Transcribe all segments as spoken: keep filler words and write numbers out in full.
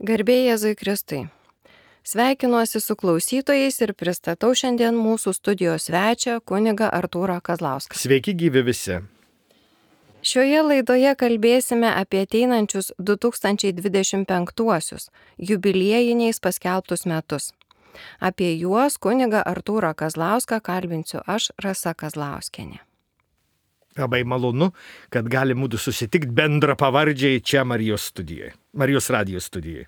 Garbė Jėzui Kristui. Sveikinuosi su klausytojais ir pristatau šiandien mūsų studijos svečią kunigą Artūrą Kazlauską. Sveiki gyvi visi. Šioje laidoje kalbėsime apie ateinančius du tūkstančiai dvidešimt penktuosius jubiliejiniais paskelbtus metus. Apie juos kunigą Artūrą Kazlauską kalbinsiu aš, Rasa Kazlauskienė. Labai malonu, kad gali mūsų susitikti bendra pavardžiai čia Marijos studijoje, Marijos radijos studijoje.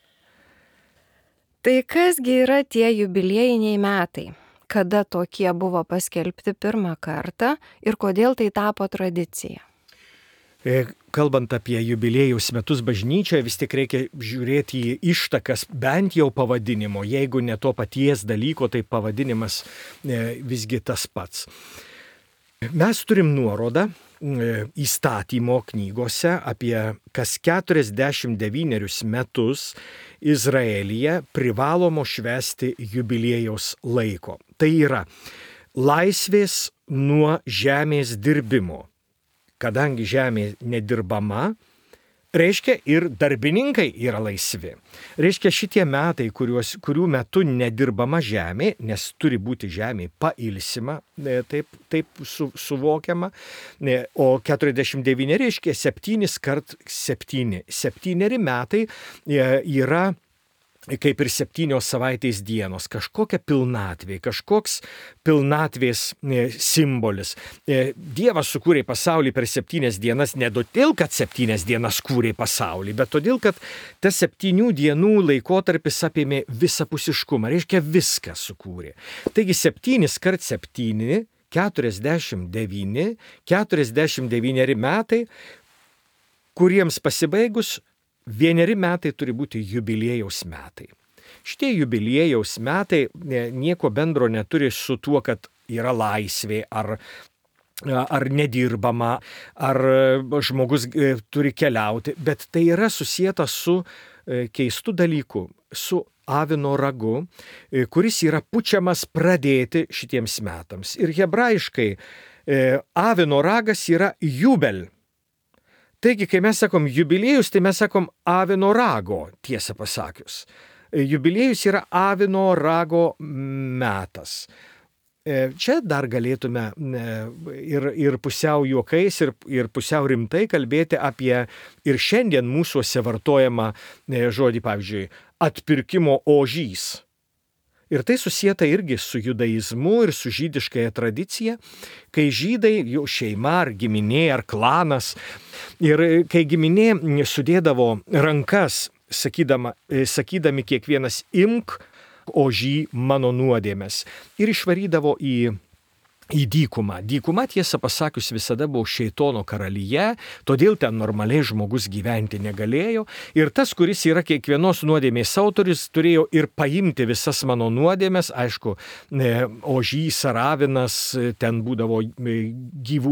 Tai kasgi yra tie jubiliejiniai metai? Kada tokie buvo paskelbti pirmą kartą ir kodėl tai tapo tradicija? Kalbant apie jubiliejaus metus bažnyčioje, vis tik reikia žiūrėti į ištakas bent jau pavadinimo. Jeigu ne to paties dalyko, tai pavadinimas visgi tas pats. Mes turim nuorodą įstatymo knygose apie kas keturiasdešimt devynerius metus Izraelyje privalomo švęsti jubiliejaus laiko. Tai yra laisvės nuo žemės dirbimo. Kadangi žemė nedirbama, reiškia ir darbininkai yra laisvi. Reiškia šitie metai, kuriuos, kurių metu nedirbama žemė, nes turi būti žemė pailsima, taip, taip su, suvokiama, o keturiasdešimt devyni reiškia septynis kart septyni. Septyneri metai yra kaip ir septynios savaitės dienos, kažkokia pilnatvė, kažkoks pilnatvės simbolis. Dievas sukūrė pasaulį per septynias dienas ne todėl, kad septynias dienas kūrė pasaulį, bet todėl, kad tas septynių dienų laikotarpis apėmė visapusiškumą, reiškia viską sukūrė. Taigi septynis kart septyni, keturiasdešimt devyni, keturiasdešimt devyneri metai, kuriems pasibaigus vieneri metai turi būti jubiliejaus metai. Šitie jubiliejaus metai nieko bendro neturi su tuo, kad yra laisvė ar, ar nedirbama, ar žmogus turi keliauti, bet tai yra susijęta su keistu dalyku, su avino ragu, kuris yra pučiamas pradėti šitiems metams. Ir hebrajiškai avino ragas yra jubel. Taigi, kai mes sakom jubiliejus, tai mes sakom avino rago, tiesą pasakius. Jubiliejus yra avino rago metas. Čia dar galėtume ir, ir pusiau juokais, ir, ir pusiau rimtai kalbėti apie ir šiandien mūsuose vartojamą žodį, pavyzdžiui, atpirkimo ožys. Ir tai susieta irgi su judaizmu ir su žydiškąja tradicija, kai žydai, jų šeima ar giminė ar klanas, ir kai giminė sudėdavo rankas, sakydama, sakydami kiekvienas imk ožį mano nuodėmes, ir išvarydavo į į dykumą. Dykuma, tiesą pasakius, visada buvo šėtono karalyje, todėl ten normaliai žmogus gyventi negalėjo. Ir tas, kuris yra kiekvienos nuodėmės autorius, turėjo ir paimti visas mano nuodėmės. Aišku, ožys ar avinas ten būdavo gyvų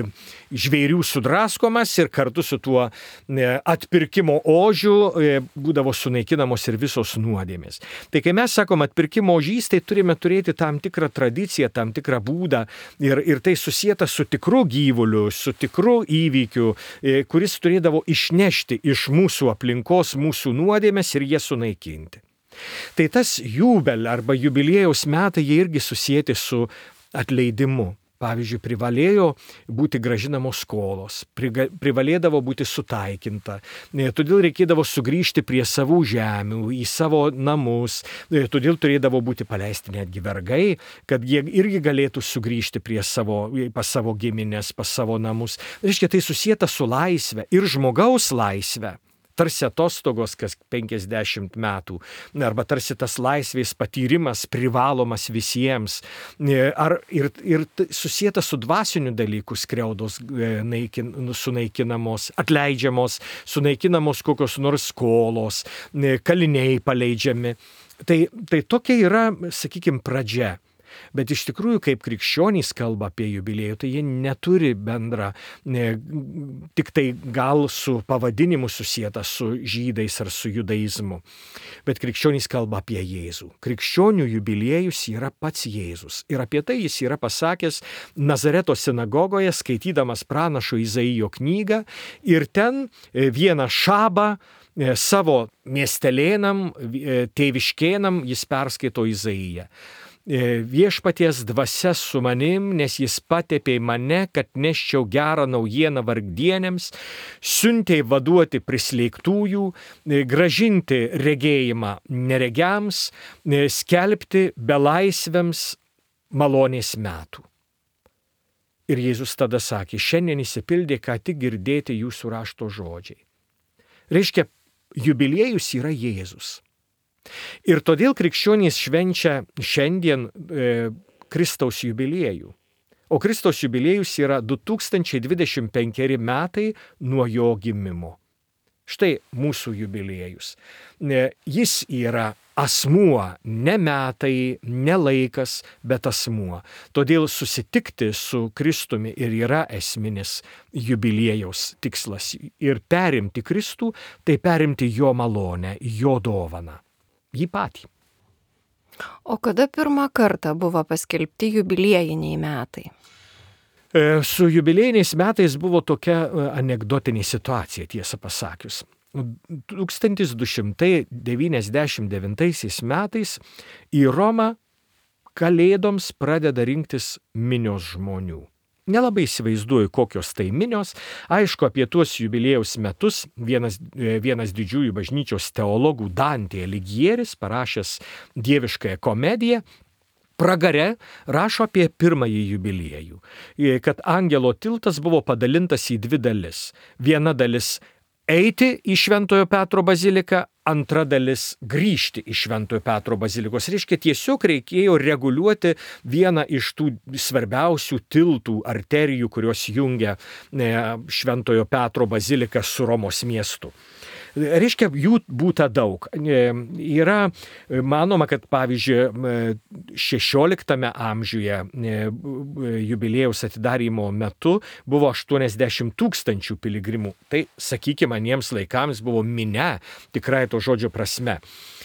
žvėrių sudraskomas ir kartu su tuo atpirkimo ožiu būdavo sunaikinamos ir visos nuodėmės. Tai kai mes sakom atpirkimo ožys, tai turime turėti tam tikrą tradiciją, tam tikrą būdą. Ir, ir tai susieta su tikru gyvuliu, su tikru įvykiu, kuris turėdavo išnešti iš mūsų aplinkos mūsų nuodėmes ir jas sunaikinti. Tai tas jubel arba jubiliejaus metai, jie irgi susieti su atleidimu. Pavyzdžiui, privalėjo būti gražinamos skolos, privalėdavo būti sutaikinta, todėl reikėdavo sugrįžti prie savų žemių, į savo namus, todėl turėdavo būti paleisti netgi vergai, kad jie irgi galėtų sugrįžti prie savo, pas savo giminės, pas savo namus. Reiškia, tai susieta su laisve ir žmogaus laisve. Tarsi atostogos kas penkiasdešimt metų, arba tarsi tas laisvės patyrimas privalomas visiems, ar, ir, ir susieta su dvasiniu dalyku, skriaudos naikin, sunaikinamos, atleidžiamos, sunaikinamos kokios nors skolos, kaliniai paleidžiami. Tai, tai tokia yra, sakykime, pradžia. Bet iš tikrųjų, kaip krikščionys kalba apie jubiliejų, tai jie neturi bendra, ne, tik tai gal su pavadinimu susieta su žydais ar su judaizmu. Bet krikščionys kalba apie Jėzų. Krikščionių jubiliejus yra pats Jėzus. Ir apie tai jis yra pasakęs Nazareto sinagogoje, skaitydamas pranašo Izaijo knygą. Ir ten vieną šabą savo miestelėnam, tėviškėnam jis perskaito Izaiją. Viešpaties dvasia su manim, nes jis patepė mane, kad neščiau gerą naujieną vargdienėms, siuntė vaduoti prislėgtųjų, gražinti regėjimą neregiams, skelbti belaisviams malonės metų. Ir Jėzus tada sakė, šiandien įsipildė, ką tik girdėti jūsų rašto žodžiai. Reiškia, jubiliejus yra Jėzus. Ir todėl krikščionys švenčia šiandien e, Kristaus jubiliejų. O Kristaus jubiliejus yra du tūkstančiai dvidešimt penkeri metai nuo jo gimimo. Štai mūsų jubiliejus. E, jis yra asmuo, ne metai, ne laikas, bet asmuo. Todėl susitikti su Kristumi ir yra esminis jubiliejaus tikslas. Ir perimti Kristų, tai perimti jo malonę, jo dovaną. Jį patį. O kada pirmą kartą buvo paskelbti jubiliejiniai metai? Su jubiliejiniais metais buvo tokia anekdotinė situacija, tiesą pasakius. tūkstantis du šimtai devyniasdešimt devintaisiais metais į Romą kalėdoms pradeda rinktis minios žmonių. Nelabai įsivaizduoju, kokios tai minios. Aišku, apie tuos jubiliejaus metus vienas, vienas didžiųjų bažnyčios teologų Dantė Aligieris, parašęs dieviškąją komediją, Pragare rašo apie pirmąjį jubiliejų, kad angelo tiltas buvo padalintas į dvi dalis. Viena dalis eiti į Šventojo Petro baziliką, antra dalis grįžti iš Šventojo Petro bazilikos. Reiškia, tiesiog reikėjo reguliuoti vieną iš tų svarbiausių tiltų, arterijų, kurios jungia Šventojo Petro baziliką su Romos miestu. Reiškia, jų būta daug. Yra manoma, kad pavyzdžiui, šešioliktame amžiuje jubiliejaus atidarymo metu buvo aštuoniasdešimt tūkstančių piligrimų. Tai, sakykime, aniems laikams buvo minia, tikrai to žodžio prasme.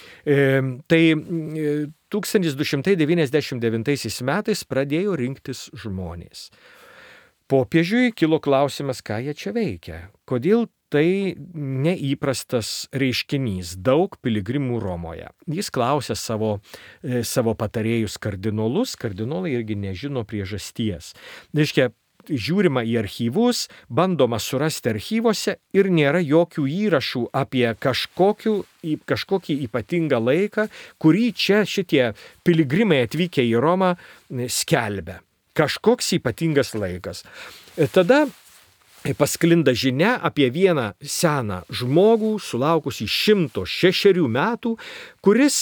Tai tūkstantis du šimtai devyniasdešimt devintaisiais metais pradėjo rinktis žmonės. Popiežiui kilo klausimas, ką jie čia veikia. Kodėl tai neįprastas reiškinys, daug piligrimų Romoje. Jis klausė savo, savo patarėjus kardinolus, kardinolai irgi nežino priežasties. Reiškia, žiūrima į archyvus, bandoma surasti archyvose ir nėra jokių įrašų apie kažkokių, kažkokį ypatingą laiką, kurį čia šitie piligrimai atvykę į Romą skelbia. Kažkoks ypatingas laikas. Tada pasklinda žinia apie vieną seną žmogų, sulaukusį šimto šešerių metų, kuris,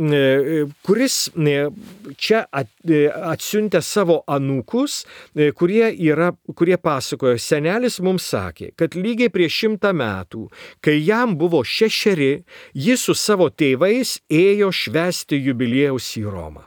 kuris čia atsiuntė savo anūkus, kurie, yra, kurie pasakojo, senelis mums sakė, kad lygiai prieš šimtą metų, kai jam buvo šešeri, jis su savo tėvais ėjo švęsti jubiliejaus į Romą.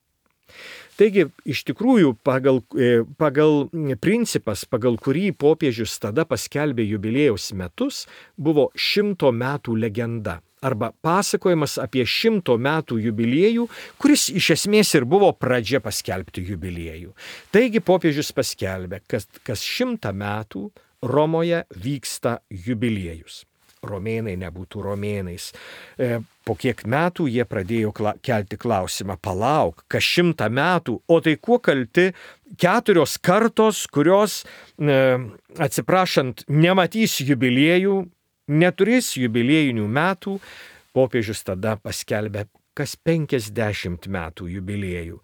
Taigi, iš tikrųjų, pagal, pagal principas, pagal kurį popiežius tada paskelbė jubiliejaus metus, buvo šimto metų legenda. Arba pasakojimas apie šimto metų jubiliejų, kuris iš esmės ir buvo pradžia paskelbti jubiliejų. Taigi, popiežius paskelbė, kad kas šimtą metų Romoje vyksta jubiliejus. Romėnai nebūtų romėnais. Po kiek metų jie pradėjo kelti klausimą, palauk, kas šimtą metų, o tai kuo kalti keturios kartos, kurios, atsiprašant, nematys jubiliejų, neturės jubiliejinių metų. Popiežius tada paskelbė, kas penkiasdešimt metų jubiliejų.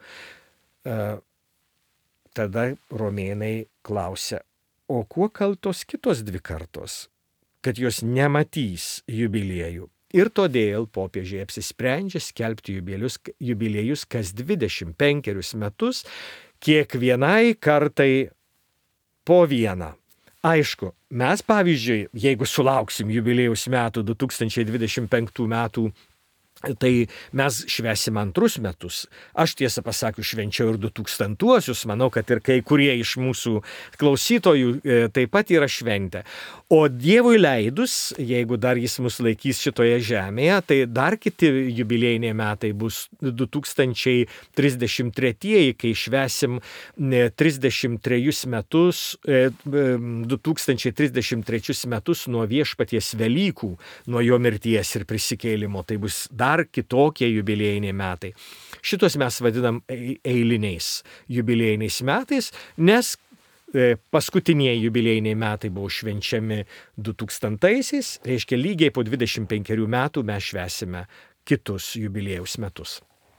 Tada romėnai klausė, o kuo kaltos kitos dvi kartos, kad jos nematys jubiliejų. Ir todėl popiežiai apsisprendžia skelbti jubiliejus, jubiliejus kas dvidešimt penkerius metus, kiekvienai kartai po vieną. Aišku, mes pavyzdžiui, jeigu sulauksim jubiliejaus metų du tūkstančiai dvidešimt penktų metų Tai mes švęsim antrus metus. Aš tiesą pasakius švenčiau ir du tūkstantuosius, manau, kad ir kai kurie iš mūsų klausytojų e, taip pat yra šventę. O Dievui leidus, jeigu dar jis mus laikys šitoje žemėje, tai dar kiti jubiliejiniai metai bus du tūkstančiai trisdešimt tretieji, kai švęsim trisdešimt trejus metus, e, du tūkstančiai trisdešimt trečius metus nuo Viešpaties Velykų, nuo jo mirties ir prisikėlimo. Tai bus dar Dar kitokie jubiliejiniai metai. Šitos mes vadinam eiliniais jubiliejiniais metais, nes paskutiniai jubiliejiniai metai buvo švenčiami du tūkstantaisiais, reiškia lygiai po dvidešimt penkerių metų mes švęsime kitus jubiliejaus metus.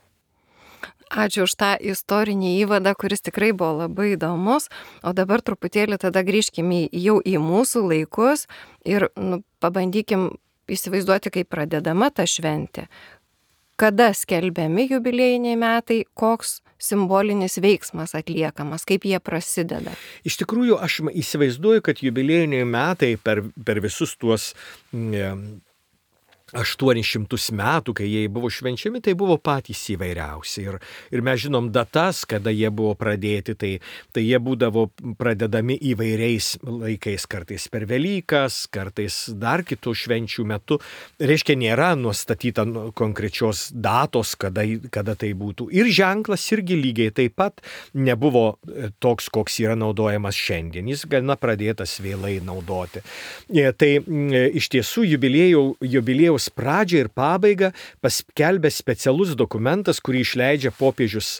Ačiū už tą istorinį įvadą, kuris tikrai buvo labai įdomus, o dabar truputėlį tada grįžkime jau į mūsų laikus ir nu, pabandykim įsivaizduoti, kaip pradedama ta šventė. Kada skelbiami jubiliejiniai metai, koks simbolinis veiksmas atliekamas, kaip jie prasideda? Iš tikrųjų, aš įsivaizduoju, kad jubiliejiniai metai per, per visus tuos mm, aštuonis šimtus metų, kai jie buvo švenčiami, tai buvo patys įvairiausi. Ir, ir mes žinom datas, kada jie buvo pradėti, tai, tai jie būdavo pradedami įvairiais laikais, kartais per Velykas, kartais dar kitų švenčių metu. Reiškia, nėra nustatyta konkrečios datos, kada, kada tai būtų. Ir ženklas irgi lygiai taip pat nebuvo toks, koks yra naudojamas šiandien. Jis gana pradėtas vėlai naudoti. Tai iš tiesų jubiliejų, jubiliejaus pradžią ir pabaigą paskelbė specialus dokumentas, kurį išleidžia popiežius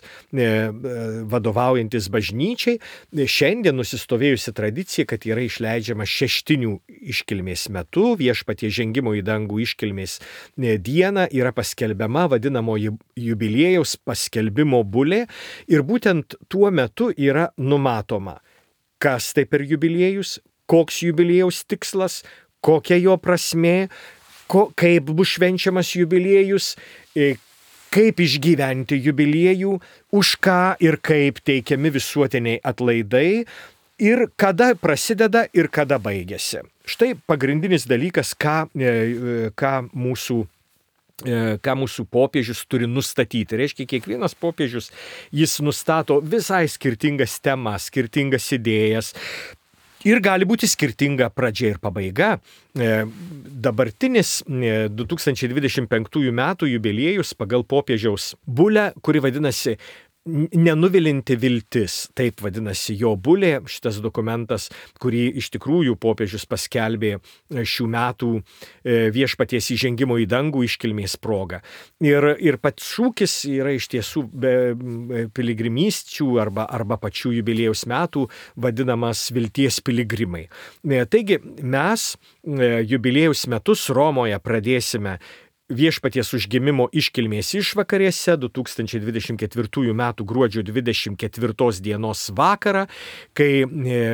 vadovaujantis bažnyčiai. Šiandien nusistovėjusi tradicija, kad yra išleidžiama šeštinių iškilmės metu, Viešpaties žengimo į dangų iškilmės diena yra paskelbiama vadinamoji jubiliejaus paskelbimo bulė ir būtent tuo metu yra numatoma, kas tai per jubiliejus, koks jubiliejaus tikslas, kokia jo prasmė, Ko, kaip bus švenčiamas jubiliejus, kaip išgyventi jubiliejų, už ką ir kaip teikiami visuotiniai atlaidai ir kada prasideda ir kada baigėsi. Štai pagrindinis dalykas, ką, ką mūsų ką mūsų popiežius turi nustatyti. Reiškia, kiekvienas popiežius, jis nustato visai skirtingas temas, skirtingas idėjas. Ir gali būti skirtinga pradžia ir pabaiga. Dabartinis du tūkstančiai dvidešimt penktųjų metų jubiliejus pagal popiežiaus bulę, kuri vadinasi Nenuvilinti viltis, taip vadinasi jo bulė, šitas dokumentas, kurį iš tikrųjų popiežius paskelbė šių metų Viešpaties įžengimo į dangų iškilmės proga. Ir, ir pats šūkis yra iš tiesų be piligrimysčių arba, arba pačių jubiliejaus metų vadinamas vilties piligrimai. Taigi mes jubiliejaus metus Romoje pradėsime Viešpaties užgimimo iškilmės išvakarėse du tūkstančiai dvidešimt ketvirtųjų metų gruodžio dvidešimt ketvirtos dienos vakarą, kai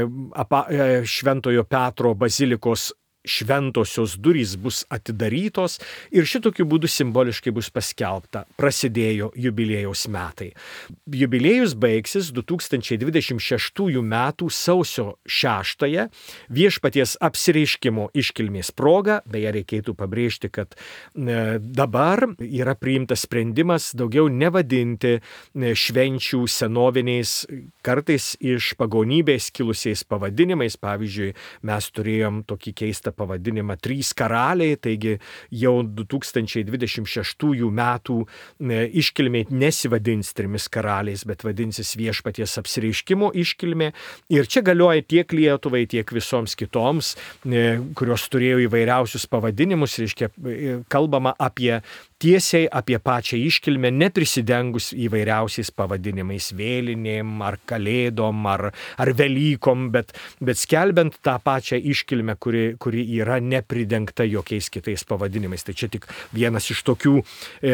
Šventojo Petro bazilikos šventosios durys bus atidarytos ir šitokiu būdu simboliškai bus paskelbta, prasidėjo jubiliejaus metai. Jubiliejus baigsis du tūkstančiai dvidešimt šeštųjų metų sausio šeštąją Viešpaties apsireiškimo iškilmės proga. Beje, reikėtų pabrėžti, kad dabar yra priimtas sprendimas daugiau nevadinti švenčių senoviniais, kartais iš pagonybės kilusiais pavadinimais. Pavyzdžiui, mes turėjom tokį keistą pavadinimą Trys karaliai, taigi jau du tūkstančiai dvidešimt šeštųjų metų iškilmė nesivadins Trimis karaliais, bet vadinsis Viešpaties apsireiškimo iškilmė. Ir čia galioja tiek Lietuvai, tiek visoms kitoms, kurios turėjo įvairiausius pavadinimus, reiškia, kalbama apie tiesiai apie pačią iškilmę, neprisidengus įvairiausiais pavadinimais, vėlinėm, ar kalėdom, ar, ar Velykom, bet, bet skelbiant tą pačią iškilmę, kuri, kuri yra nepridengta jokiais kitais pavadinimais. Tai čia tik vienas iš tokių e,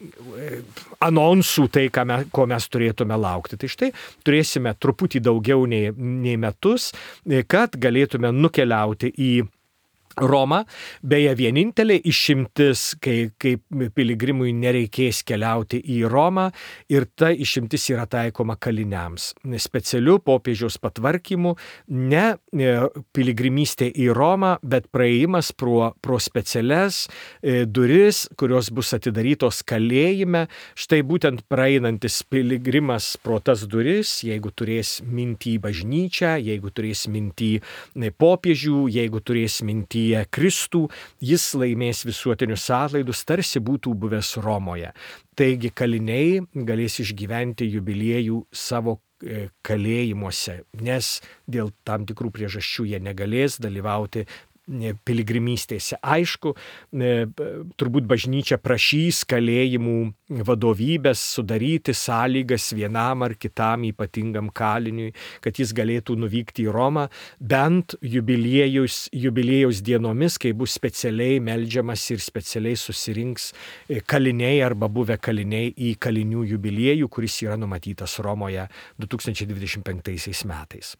anonsų, tai ką mes, ko mes turėtume laukti. Tai štai turėsime truputį daugiau nei, nei metus, kad galėtume nukeliauti į Roma, beje, vienintelė išimtis, kai, kai piligrimui nereikės keliauti į Romą ir ta išimtis yra taikoma kaliniams. Specialiu popiežiaus patvarkymu ne piligrimystė į Romą, bet praėjimas pro, pro specialias duris, kurios bus atidarytos kalėjime. Štai būtent praeinantis piligrimas pro tas duris, jeigu turės mintį bažnyčią, jeigu turės mintį popiežių, jeigu turės mintį Kristų, jis laimės visuotinius atlaidus, tarsi būtų buvęs Romoje. Taigi kaliniai galės išgyventi jubiliejų savo kalėjimuose, nes dėl tam tikrų priežasčių jie negalės dalyvauti piligrimystėse. Aišku, turbūt bažnyčia prašys kalėjimų vadovybės sudaryti sąlygas vienam ar kitam ypatingam kaliniui, kad jis galėtų nuvykti į Romą, bent jubiliejus, jubiliejaus dienomis, kai bus specialiai meldžiamas ir specialiai susirinks kaliniai arba buvę kaliniai į kalinių jubiliejų, kuris yra numatytas Romoje du tūkstančiai dvidešimt penktaisiais metais.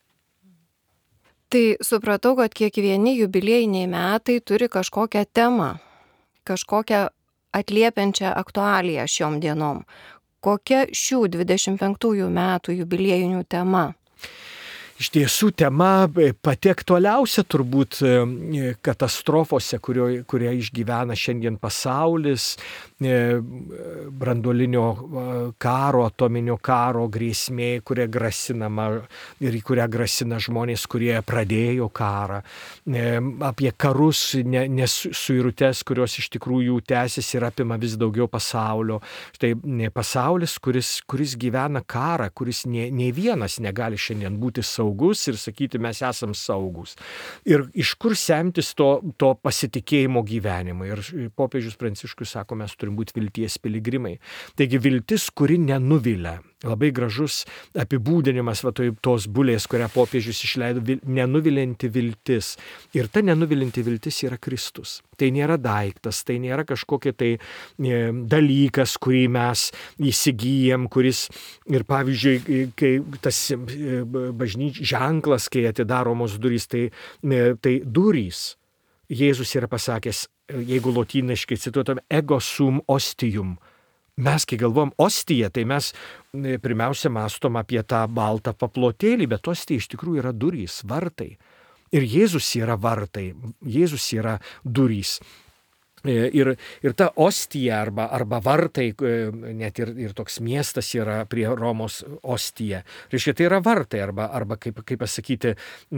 Tai supratau, kad kiekvieni jubiliejiniai metai turi kažkokią temą, kažkokią atliepiančią aktualiją šiom dienom. Kokia šių dvidešimt penktųjų metų jubiliejinių tema? Iš tiesų tema pati aktualiausia turbūt katastrofose, kurio, kurią išgyvena šiandien pasaulis, branduolinio karo, atominio karo grėsmė, kuria grasinama ir į kurią grasina žmonės, kurie pradėjo karą, apie karus, nesuirutes, kurios iš tikrųjų tęsiasi ir apima vis daugiau pasaulio. Štai pasaulis, kuris, kuris gyvena karą, kuris ne, ne vienas negali šiandien būti saugus. Ir sakyti, mes esam saugus. Ir iš kur semtis to, to pasitikėjimo gyvenimą. Ir popiežius Pranciškus sako, mes turim būti vilties piligrimai. Taigi viltis, kuri nenuvilia. Labai gražus apibūdinimas va, tos bulės, kurią popiežius išleido, nenuvilinti viltis. Ir ta nenuvilinti viltis yra Kristus. Tai nėra daiktas, tai nėra kažkokia tai e, dalykas, kurį mes įsigyjam, kuris ir pavyzdžiui, kai tas e, bažnyč ženklas, kai atidaromos durys, tai, e, tai durys. Jėzus yra pasakęs, jeigu lotyniškai cituotum, ego sum ostium. Mes, kai galvom ostiją, tai mes pirmiausia mąstom apie tą baltą paplotėlį, bet ostija iš tikrųjų yra durys, vartai. Ir Jėzus yra vartai, Jėzus yra durys. Ir, ir ta ostija arba, arba vartai, net ir, ir toks miestas yra prie Romos ostija. Reiškia, tai yra vartai arba, arba kaip, kaip pasakyti,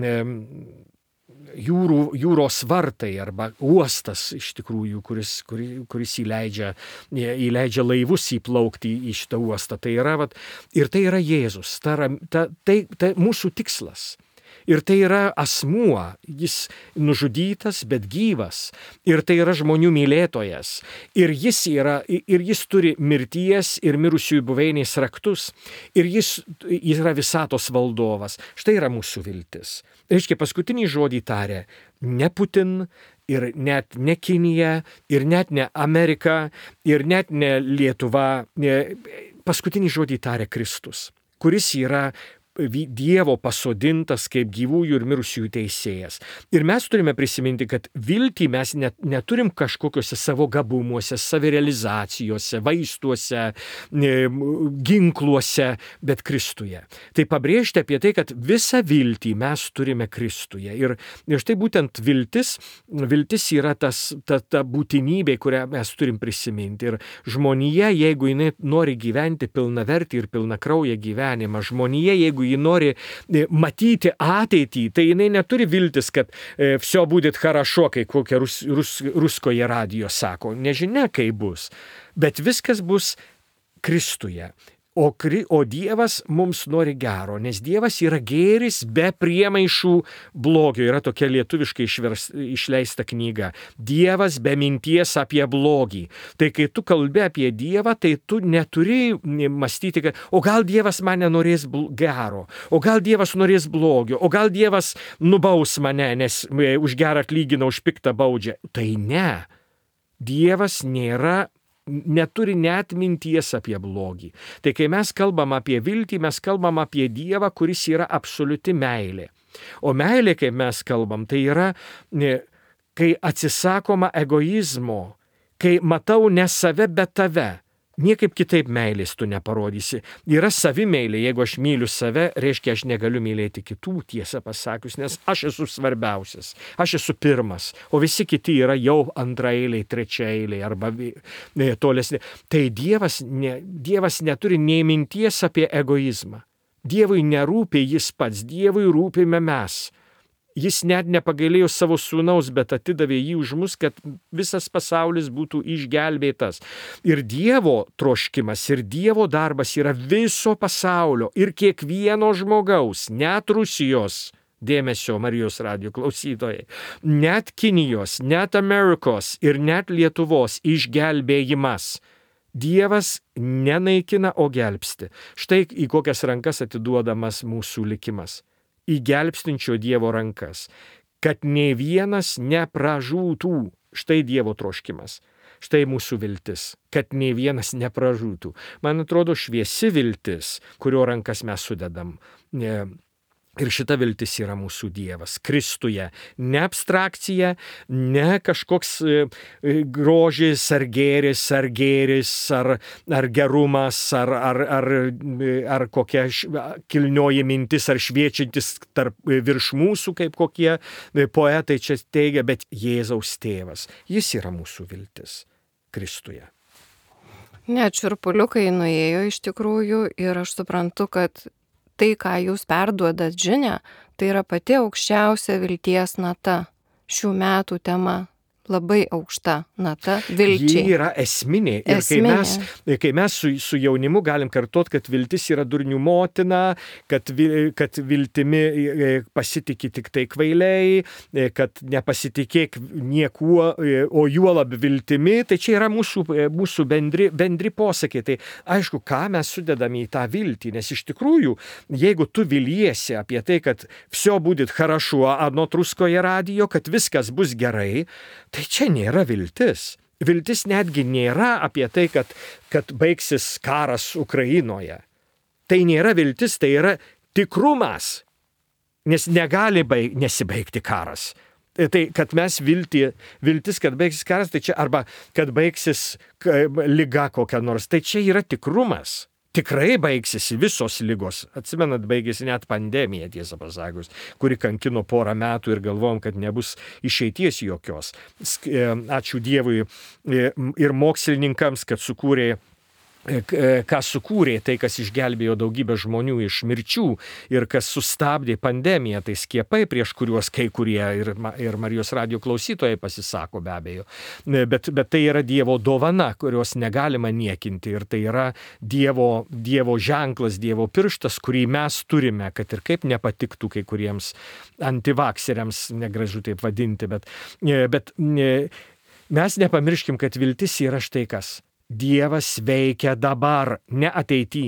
jūrų, jūros vartai arba uostas iš tikrųjų, kuris, kuris, kuris įleidžia, įleidžia laivus įplaukti į šitą uostą. Tai yra, vat, ir tai yra Jėzus, ta, ta, tai, tai mūsų tikslas. Ir tai yra asmuo, jis nužudytas, bet gyvas. Ir tai yra žmonių mylėtojas. Ir jis, yra, ir jis turi mirties ir mirusiųjų buveinės raktus. Ir jis yra visatos valdovas. Štai yra mūsų viltis. Reiškia, paskutinį žodį tarė ne Putin, ir net ne Kinija, ir net ne Amerika, ir net ne Lietuva. Paskutinį žodį tarė Kristus, kuris yra Dievo pasodintas kaip gyvųjų ir mirusiųjų teisėjas. Ir mes turime prisiminti, kad viltį mes net, neturim kažkokiuose savo gabumuose, savirealizacijose, vaistuose, ginkluose, bet Kristuje. Tai pabrėžti apie tai, kad visą viltį mes turime Kristuje. Ir, ir štai būtent viltis, viltis yra tas, ta, ta būtinybė, kurią mes turim prisiminti. Ir žmonija, jeigu jinai nori gyventi pilnavertį ir pilnakraują gyvenimą, žmonija, jeigu ji nori matyti ateitį, tai jinai neturi viltis, kad e, vsio būdit harašo, kai kokia rus, rus, ruskoje radijo sako. Nežinia, kaip bus, bet viskas bus Kristuje. O, o Dievas mums nori gero, nes Dievas yra gėris be priemaišų blogio. Yra tokia lietuviškai išvers, išleista knyga. Dievas be minties apie blogį. Tai kai tu kalbi apie Dievą, tai tu neturi mąstyti, kad o gal Dievas mane norės gero, o gal Dievas norės blogio, o gal Dievas nubaus mane, nes už gerą atlygina, už piktą baudžia. Tai ne. Dievas nėra neturi net minties apie blogį. Tai kai mes kalbam apie viltį, mes kalbam apie Dievą, kuris yra absoliuti meilė. O meilė, kai mes kalbam, tai yra kai atsisakoma egoizmo, kai matau ne save, bet tave. Niekaip kitaip meilės tu neparodysi. Yra savimeilė, jeigu aš myliu save, reiškia, aš negaliu mylėti kitų, tiesą pasakius, nes aš esu svarbiausias, aš esu pirmas, o visi kiti yra jau antraeiliai, trečiaeiliai arba tolesni. Tai Dievas, ne, Dievas neturi nei minties apie egoizmą. Dievui nerūpi jis pats, Dievui rūpime mes. Jis net nepagailėjo savo sūnaus, bet atidavė jį už mus, kad visas pasaulis būtų išgelbėtas. Ir Dievo troškimas, ir Dievo darbas yra viso pasaulio ir kiekvieno žmogaus, net Rusijos, dėmesio Marijos radijo klausytojai, net Kinijos, net Amerikos ir net Lietuvos išgelbėjimas. Dievas nenaikina, o gelbsti. Štai į kokias rankas atiduodamas mūsų likimas. Į gelbstinčio Dievo rankas, kad nei vienas nepražūtų. Štai Dievo troškimas, štai mūsų viltis, kad nei vienas nepražūtų. Man atrodo, šviesi viltis, kurio rankas mes sudedam. Ir šita viltis yra mūsų Dievas, Kristuje. Ne abstrakcija, ne kažkoks grožis ar gėris, ar gėris, ar, ar gerumas, ar, ar, ar, ar kokia kilnioji mintis, ar šviečiantis tarp, virš mūsų, kaip kokie poetai čia teigia, bet Jėzaus tėvas. Jis yra mūsų viltis Kristuje. Net šiurpuliukai nuėjo iš tikrųjų ir aš suprantu, kad tai, ką jūs perduodat žinią, tai yra pati aukščiausia vilties nata. Šių metų tema labai aukšta nata vilčiai. Ji yra esminė. Ir esminė. Kai mes, kai mes su, su jaunimu galim kartuoti, kad viltis yra durnių motina, kad, kad viltimi pasitikė tik tai kvailiai, kad nepasitikėk niekuo, o juolab viltimi, tai čia yra mūsų, mūsų bendri, bendri posakiai. Tai aišku, ką mes sudedame į tą viltį, nes iš tikrųjų, jeigu tu viliesi apie tai, kad vsio būdit harašuo, anot ruskoje radijo, kad viskas bus gerai, tai čia nėra viltis. Viltis netgi nėra apie tai, kad, kad baigsis karas Ukrainoje. Tai nėra viltis, tai yra tikrumas, nes negali baig, nesibaigti karas. Tai, kad mes vilti, viltis, kad baigsis karas, tai čia arba kad baigsis liga kokia nors, tai čia yra tikrumas. Tikrai baigsis visos ligos. Atsimenat, baigėsi net pandemija, tiesą pasakius, kuri kankino porą metų ir galvojom, kad nebus išeities jokios. Ačiū Dievui ir mokslininkams, kad sukūrė, ką sukūrė, tai kas išgelbėjo daugybę žmonių iš mirčių ir kas sustabdė pandemiją, tai skiepai, prieš kuriuos kai kurie ir, ir Marijos radijo klausytojai pasisako be abejo. Bet, bet tai yra Dievo dovana, kurios negalima niekinti ir tai yra Dievo, Dievo ženklas, Dievo pirštas, kurį mes turime, kad ir kaip nepatiktų kai kuriems antivakseriams, negražu taip vadinti, bet, bet mes nepamirškim, kad viltis yra štai kas. Dievas veikia dabar, ne ateity.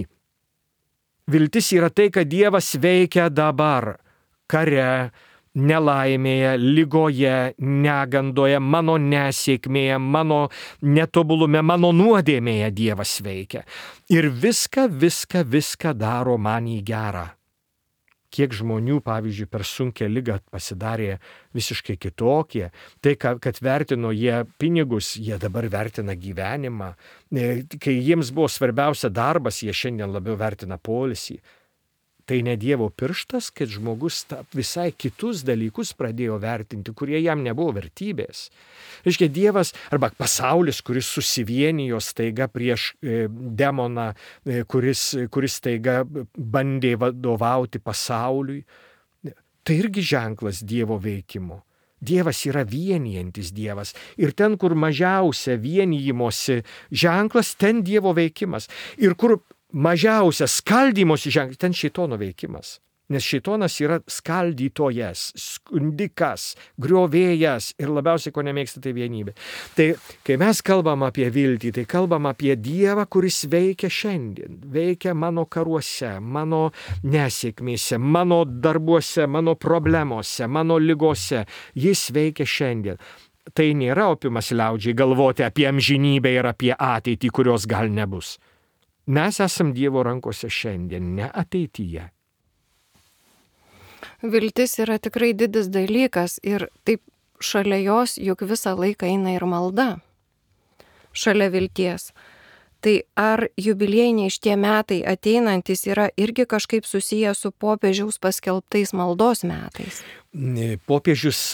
Viltis yra tai, kad Dievas veikia dabar, kare, nelaimėje, ligoje, negandoje, mano nesėkmėje, mano netobulume, mano nuodėmėje Dievas veikia. Ir viską, viską, viską daro man į gerą. Kiek žmonių, pavyzdžiui, per sunkią ligą pasidarė visiškai kitokie. Tai, kad vertino jie pinigus, jie dabar vertina gyvenimą. Kai jiems buvo svarbiausia darbas, jie šiandien labiau vertina poilsį. Tai ne Dievo pirštas, kad žmogus visai kitus dalykus pradėjo vertinti, kurie jam nebuvo vertybės. Reiškia, Dievas arba pasaulis, kuris susivienijo staiga prieš demoną, kuris, kuris staiga bandė vadovauti pasauliui, tai irgi ženklas Dievo veikimo. Dievas yra vienijantis Dievas. Ir ten, kur mažiausia vienijimosi ženklas, ten Dievo veikimas. Ir kur mažiausias skaldymosi ženklas, ten šėtono veikimas. Nes šėtonas yra skaldytojas, skundikas, griovėjas ir labiausiai, ko nemėgsta, tai vienybė. Tai kai mes kalbam apie viltį, tai kalbam apie Dievą, kuris veikia šiandien, veikia mano karuose, mano nesėkmėse, mano darbuose, mano problemose, mano ligose. Jis veikia šiandien. Tai nėra opiumas liaudžiai galvoti apie amžinybę ir apie ateitį, kurios gal nebus. Mes esam Dievo rankose šiandien, ne ateityje. Viltis yra tikrai didis dalykas ir taip šalia jos juk visą laiką eina ir malda. Šalia vilties. Tai ar jubiliejiniai šitie metai ateinantis yra irgi kažkaip susiję su popiežiaus paskelbtais maldos metais? Popiežius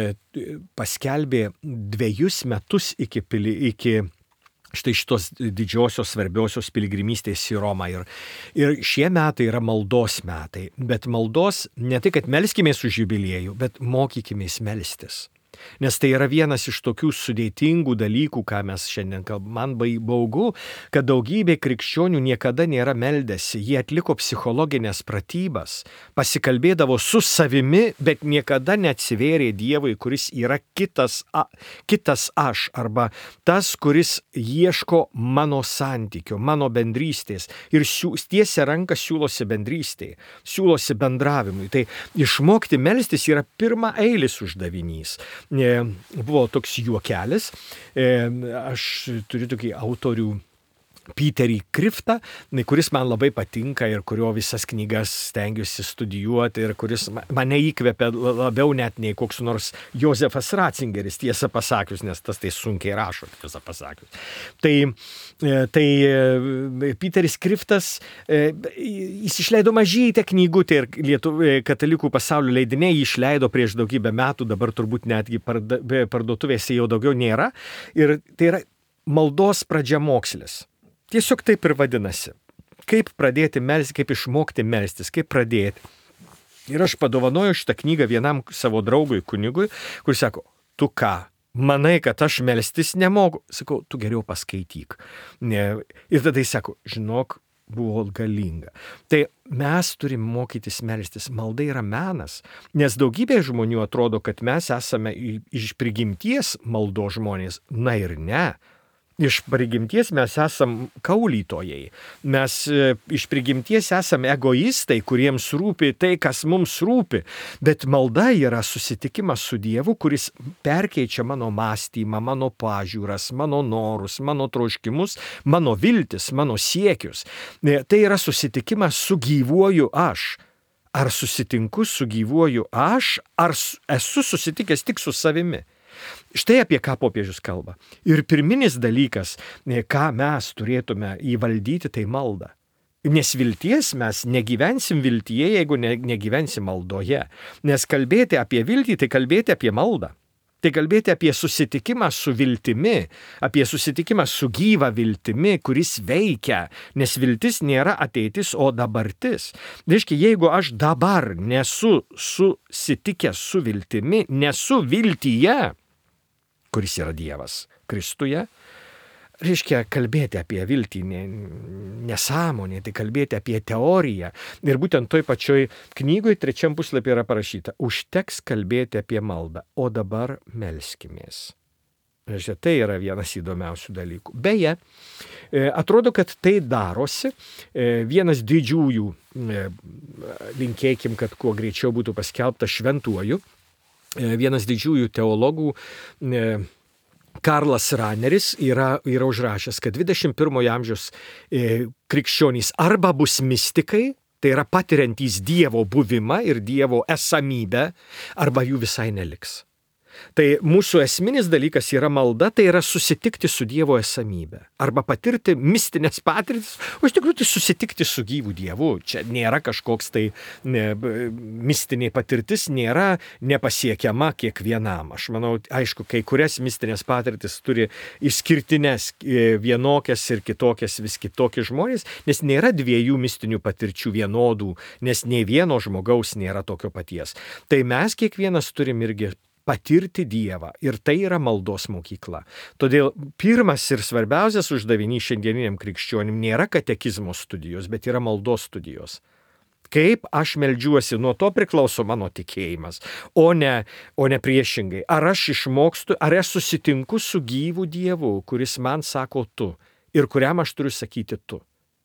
paskelbė dviejus metus iki, pili, iki štai šitos didžiosios svarbiosios piligrimystės į Romą. Ir, ir šie metai yra maldos metai. Bet maldos ne tai, kad melskimės už jubiliejų, bet mokykimės melstis. Nes tai yra vienas iš tokių sudėtingų dalykų, ką mes šiandien kalbame. Man baugu, kad daugybė krikščionių niekada nėra meldęsi. Jie atliko psichologinės pratybas, pasikalbėdavo su savimi, bet niekada neatsivėrė Dievui, kuris yra kitas, a, kitas aš, arba tas, kuris ieško mano santykio, mano bendrystės. Ir siū, tiesia ranka siūlosi bendrystėje, siūlosi bendravimui. Tai išmokti melstis yra pirma eilis uždavinys. Buvo toks juokelis, aš turiu tokį autorių Peterį Kriftą, kuris man labai patinka ir kurio visas knygas stengiuosi studijuoti ir kuris mane įkvepia labiau net nei koks nors Josefas Ratzingeris, tiesą pasakius, nes tas tai sunkiai rašo, tiesą pasakius. Tai, tai Peteris Kriftas, jis išleido mažytę knygutę ir Lietuvių katalikų pasaulio leidiniai jį išleido prieš daugybę metų, dabar turbūt netgi parduotuvėse jau daugiau nėra. Ir tai yra maldos pradžiamokslis. Tiesiog taip ir vadinasi. Kaip pradėti melstis, kaip išmokti melstis, kaip pradėti. Ir aš padovanoju šitą knygą vienam savo draugui kunigui, kuris sako, tu ką, manai, kad aš melstis nemoku? Sakau, tu geriau paskaityk. Ne. Ir tada jis sako, žinok, buvo galinga. Tai mes turim mokytis melstis. Malda yra menas, nes daugybė žmonių atrodo, kad mes esame iš prigimties maldos žmonės. Na ir ne. Iš prigimties mes esam kaulytojai. Mes iš prigimties esame egoistai, kuriems rūpi tai, kas mums rūpi. Bet malda yra susitikimas su Dievu, kuris perkeičia mano mąstymą, mano pažiūras, mano norus, mano troškimus, mano viltis, mano siekius. Tai yra susitikimas su gyvuoju aš. Ar susitinku su gyvuoju aš, ar esu susitikęs tik su savimi? Štai apie ką popiežius kalba. Ir pirminis dalykas, ką mes turėtume įvaldyti, tai malda. Nes vilties mes negyvensim viltyje, jeigu ne, negyvensim maldoje. Nes kalbėti apie viltį, tai kalbėti apie maldą. Tai kalbėti apie susitikimą su viltimi, apie susitikimą su gyva viltimi, kuris veikia, nes viltis nėra ateitis, o dabartis. Reiškia, jeigu aš dabar nesu susitikęs su viltimi, nesu viltyje, kuris yra Dievas Kristuje, reiškia kalbėti apie viltį nesąmonė, tai kalbėti apie teoriją. Ir būtent toj pačioj knygoje trečiam puslapį yra parašyta, užteks kalbėti apie maldą, o dabar melskimės. Reiškia, tai yra vienas įdomiausių dalykų. Beje, atrodo, kad tai darosi. Vienas didžiųjų, linkėkim, kad kuo greičiau būtų paskelbta šventuoju, vienas didžiųjų teologų, Karlas Raneris, yra, yra užrašęs, kad dvidešimt pirmojo amžiaus e, krikščionys arba bus mistikai, tai yra patiriantys Dievo buvimą ir Dievo esamybę, arba jų visai neliks. Tai mūsų esminis dalykas yra malda, tai yra susitikti su Dievo esamybė. Arba patirti mistinės patirtis, o iš tikrųjų tai susitikti su gyvu Dievu. Čia nėra kažkoks tai ne, mistinė patirtis, nėra nepasiekiama kiekvienam. Aš manau, aišku, kai kurias mistinės patirtis turi išskirtines vienokias ir kitokias vis kitokie žmonės, nes nėra dviejų mistinių patirčių vienodų, nes nei vieno žmogaus nėra tokio paties. Tai mes kiekvienas turim irgi patirti Dievą. Ir tai yra maldos mokykla. Todėl pirmas ir svarbiausias uždavinys šiandieniniam krikščionim nėra katekizmo studijos, bet yra maldos studijos. Kaip aš meldžiuosi, nuo to priklauso mano tikėjimas, o ne, o ne priešingai. Ar aš išmokstu, ar aš susitinku su gyvu Dievu, kuris man sako tu ir kuriam aš turiu sakyti tu.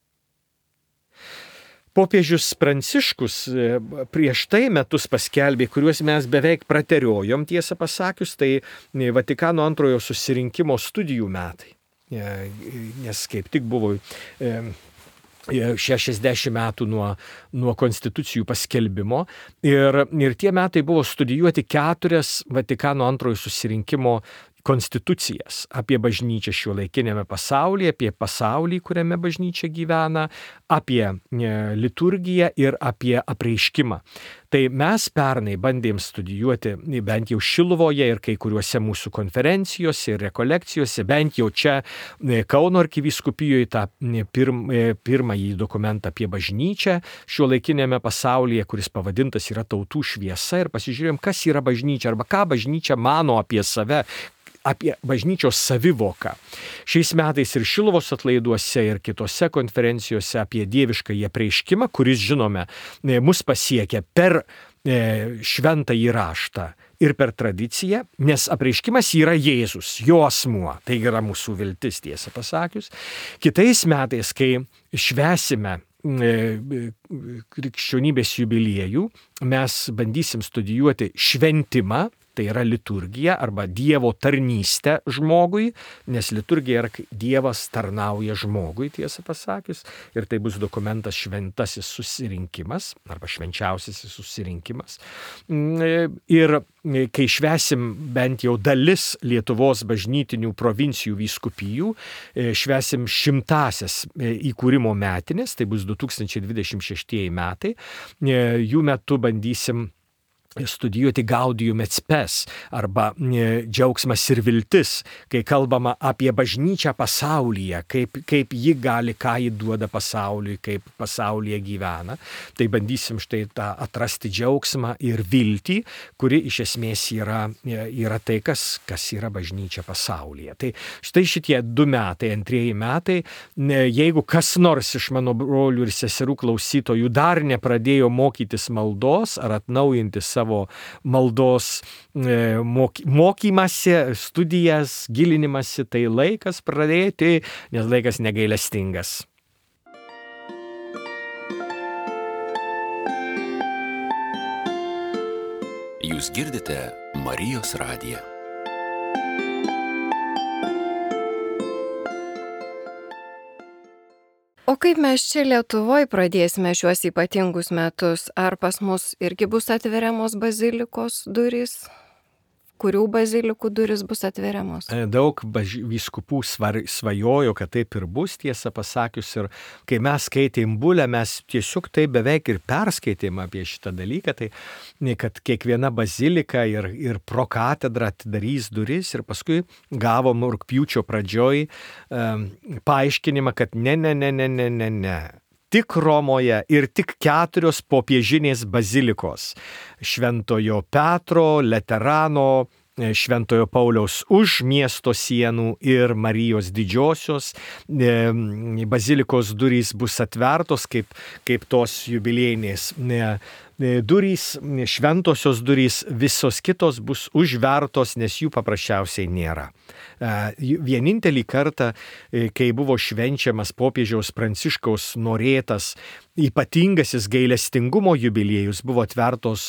Popiežius Pranciškus prieš tai metus paskelbė, kuriuos mes beveik prateriojom, tiesą pasakius, tai Vatikano antrojo susirinkimo studijų metai. Nes kaip tik buvo šešiasdešimt metų nuo, nuo konstitucijų paskelbimo. Ir, ir tie metai buvo studijuoti keturias Vatikano antrojo susirinkimo konstitucijas apie bažnyčią šiuolaikinėme pasaulyje, apie pasaulį, kuriame bažnyčia gyvena, apie liturgiją ir apie apreiškimą. Tai mes pernai bandėm studijuoti bent jau Šiluvoje ir kai kuriuose mūsų konferencijose ir rekolekcijose, bent jau čia Kauno arkivyskupijoje tą pirm, pirmąjį dokumentą apie bažnyčią šiuolaikinėme pasaulyje, kuris pavadintas yra Tautų šviesa, ir pasižiūrėjom, kas yra bažnyčia arba ką bažnyčia mano apie save, apie bažnyčios savivoką. Šiais metais ir Šiluvos atlaiduose ir kitose konferencijose apie dieviškąjį apreiškimą, kuris, žinome, mus pasiekia per šventąjį raštą ir per tradiciją, nes apreiškimas yra Jėzus, jo asmuo. Tai yra mūsų viltis, tiesą pasakius. Kitais metais, kai švęsime krikščionybės jubiliejų, mes bandysim studijuoti šventimą, tai yra liturgija arba Dievo tarnystė žmogui, nes liturgija yra Dievas tarnauja žmogui, tiesą pasakius, ir tai bus dokumentas Šventasis susirinkimas arba Švenčiausiasis susirinkimas. Ir kai švęsim bent jau dalis Lietuvos bažnytinių provincijų vyskupijų, švęsim šimtasias įkūrimo metinės, tai bus du tūkstančiai dvidešimt šeštieji metai, jų metu bandysim studijuoti Gaudium et Spes arba džiaugsmas ir viltis, kai kalbama apie bažnyčią pasaulyje, kaip, kaip ji gali, ką ji duoda pasauliui, kaip pasaulyje gyvena. Tai bandysim štai tą atrasti džiaugsmą ir viltį, kuri iš esmės yra, yra tai, kas, kas yra bažnyčia pasaulyje. Tai štai šitie du metai, antrieji metai, jeigu kas nors iš mano brolių ir seserų klausytojų dar nepradėjo mokytis maldos ar atnaujinti savo maldos moky, mokymasi, studijas, gilinimasi, tai laikas pradėti, nes laikas negailestingas. Jūs girdite Marijos radiją. O kaip mes čia Lietuvoje pradėsime šiuos ypatingus metus? Ar pas mus irgi bus atveriamos bazilikos durys? Kurių bazilikų durys bus atveriamos? Daug baž... vyskupų svar... svajojo, kad taip ir bus, tiesą pasakius. Ir kai mes skaitėm bulę, mes tiesiog tai beveik ir perskaitėm apie šitą dalyką, tai kad kiekviena bazilika ir, ir pro katedrą atidarys duris, ir paskui gavom rugpjūčio pradžioj um, paaiškinimą, kad ne, ne, ne, ne, ne, ne, ne. Tik Romoje ir tik keturios popiežinės bazilikos – Šventojo Petro, Leterano, Šventojo Pauliaus už miesto sienų ir Marijos didžiosios bazilikos durys bus atvertos kaip, kaip tos jubiliejinės durys, šventosios durys, visos kitos bus užvertos, nes jų paprasčiausiai nėra. Vienintelį kartą, kai buvo švenčiamas popiežiaus Pranciškaus norėtas ypatingasis gailestingumo jubiliejus, buvo atvertos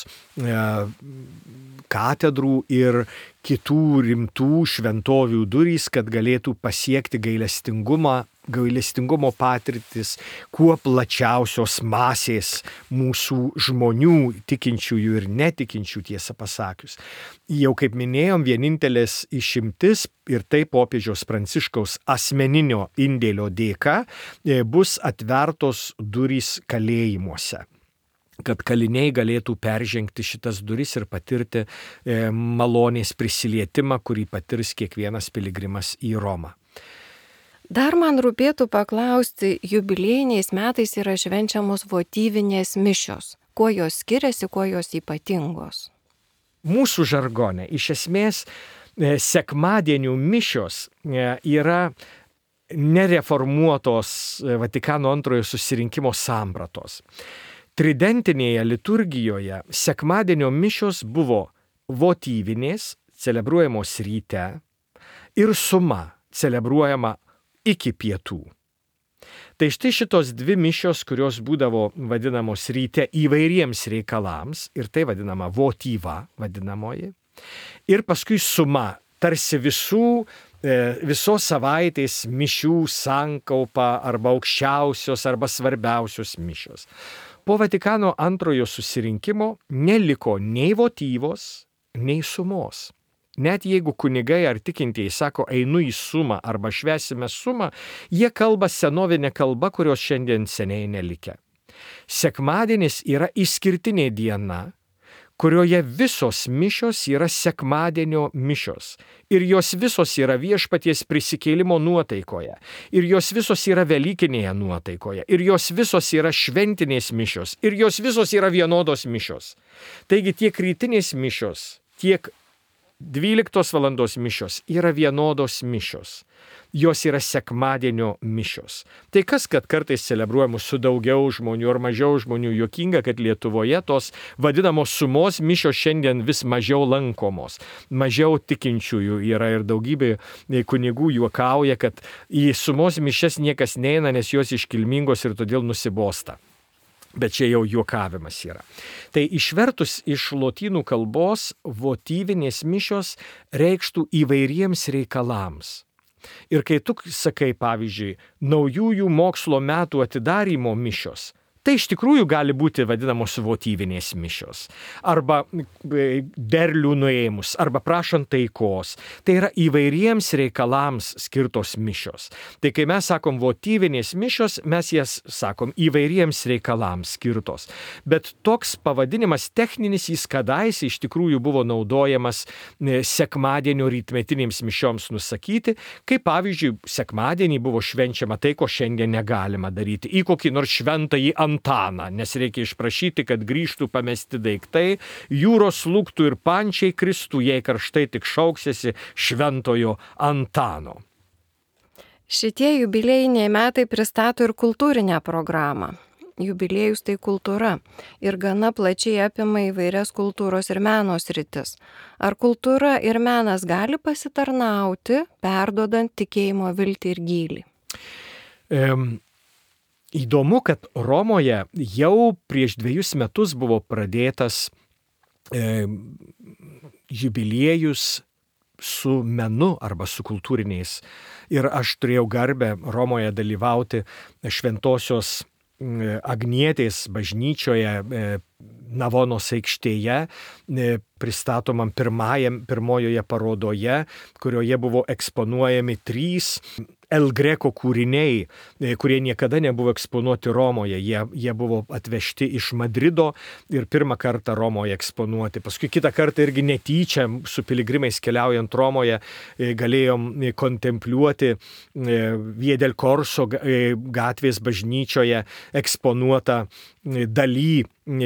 katedrų ir kitų rimtų šventovių durys, kad galėtų pasiekti gailestingumą, gailestingumo patirtis kuo plačiausios masės mūsų žmonių, tikinčiųjų ir netikinčių, tiesą pasakius. Jau kaip minėjom, vienintelės išimtis ir tai popiežiaus Pranciškaus asmeninio indėlio dėka bus atvertos durys kalėjimuose, kad kaliniai galėtų peržengti šitas duris ir patirti e, malonės prisilietimą, kurį patirs kiekvienas piligrimas į Romą. Dar man rūpėtų paklausti, jubiliejiniais metais yra švenčiamos votyvinės mišios. Kuo jos skiriasi, kuo jos ypatingos? Mūsų žargone iš esmės e, sekmadienių mišios e, yra nereformuotos Vatikano antrojo susirinkimo sampratos. Tridentinėje liturgijoje sekmadienio mišios buvo votyvinės, celebruojamos ryte, ir suma, celebruojama iki pietų. Tai štai šitos dvi mišios, kurios būdavo vadinamos ryte įvairiems reikalams, ir tai vadinama votyva vadinamoji, ir paskui suma, tarsi visų visos savaitės mišių sankaupa arba aukščiausios arba svarbiausios mišios. Po Vatikano antrojo susirinkimo neliko nei votyvos, nei sumos. Net jeigu kunigai ar tikintieji sako, einu į sumą arba švęsime sumą, jie kalba senovinę kalbą, kurios šiandien seniai nelikę. Sekmadienis yra išskirtinė diena, kurioje visos mišios yra sekmadienio mišios. Ir jos visos yra viešpaties prisikėlimo nuotaikoje. Ir jos visos yra velykinėje nuotaikoje. Ir jos visos yra šventinės mišios. Ir jos visos yra vienodos mišios. Taigi tiek rytinės mišios, tiek dvyliktos valandos mišios yra vienodos mišios. Jos yra sekmadienio mišios. Tai kas, kad kartais celebruojamos su daugiau žmonių ar mažiau žmonių, juokinga, kad Lietuvoje tos vadinamos sumos mišios šiandien vis mažiau lankomos. Mažiau tikinčiųjų yra ir daugybė kunigų juokauja, kad į sumos mišias niekas neina, nes jos iškilmingos ir todėl nusibosta. Bet čia jau juokavimas yra. Tai išvertus iš lotynų kalbos, votyvinės mišios reikštų įvairiems reikalams. Ir kai tu sakai, pavyzdžiui, naujųjų mokslo metų atidarymo mišios, tai iš tikrųjų gali būti vadinamos votyvinės mišios. Arba derlių nuėmus, arba prašant taikos. Tai yra įvairiems reikalams skirtos mišios. Tai kai mes sakom votyvinės mišios, mes jas sakom įvairiems reikalams skirtos. Bet toks pavadinimas techninis, jis kadaise iš tikrųjų buvo naudojamas sekmadienio rytmetinėms mišioms nusakyti, kaip pavyzdžiui, sekmadienį buvo švenčiama tai, ko šiandien negalima daryti. Į kokį nors šventąjį Antaną, nes reikia išprašyti, kad grįžtų pamesti daiktai, jūros lūktų ir pančiai kristų, jei karštai tik šauksiesi šventojo Antano. Šitie jubiliejiniai metai pristato ir kultūrinę programą. Jubiliejus tai kultūra ir gana plačiai apima įvairias kultūros ir meno sritis. Ar kultūra ir menas gali pasitarnauti, perduodant tikėjimo viltį ir gylį? Um. Įdomu, kad Romoje jau prieš dviejus metus buvo pradėtas e, jubiliejus su menu arba su kultūriniais. Ir aš turėjau garbę Romoje dalyvauti šventosios Agnietės bažnyčioje Navonos aikštėje, pristatomam pirmajam, pirmojoje parodoje, kurioje buvo eksponuojami trys El Greco kūriniai, kurie niekada nebuvo eksponuoti Romoje. Jie, jie buvo atvežti iš Madrido ir pirmą kartą Romoje eksponuoti. Paskui kitą kartą irgi netyčia su piligrimais keliaujant Romoje galėjom kontempliuoti Via del Corso gatvės bažnyčioje eksponuotą daly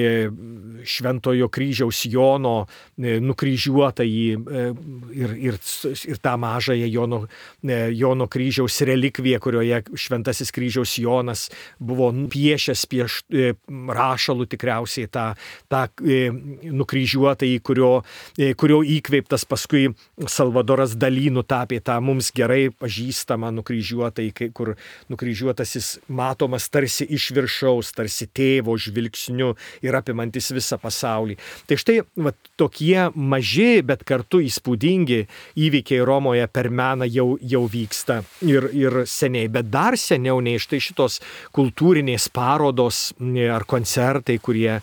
Šventojo kryžiaus Jono nukryžiuotąjį ir, ir, ir tą mažąją Jono, Jono kryžiaus relikviją, kurioje Šventasis kryžiaus Jonas buvo piešęs pieš rašalų tikriausiai tą, tą nukryžiuotąjį, kurio, kurio įkveiptas paskui Salvadoras Dalí nutapė tą mums gerai pažįstamą nukryžiuotąjį, kur nukryžiuotasis matomas tarsi iš viršaus, tarsi tėvo žvilgsniu ir apimantis visą pasaulį. Tai štai va, tokie maži, bet kartu įspūdingi įvykiai Romoje per meną jau, jau vyksta ir, ir seniai. Bet dar seniau nei štai šitos kultūrinės parodos ar koncertai, kurie,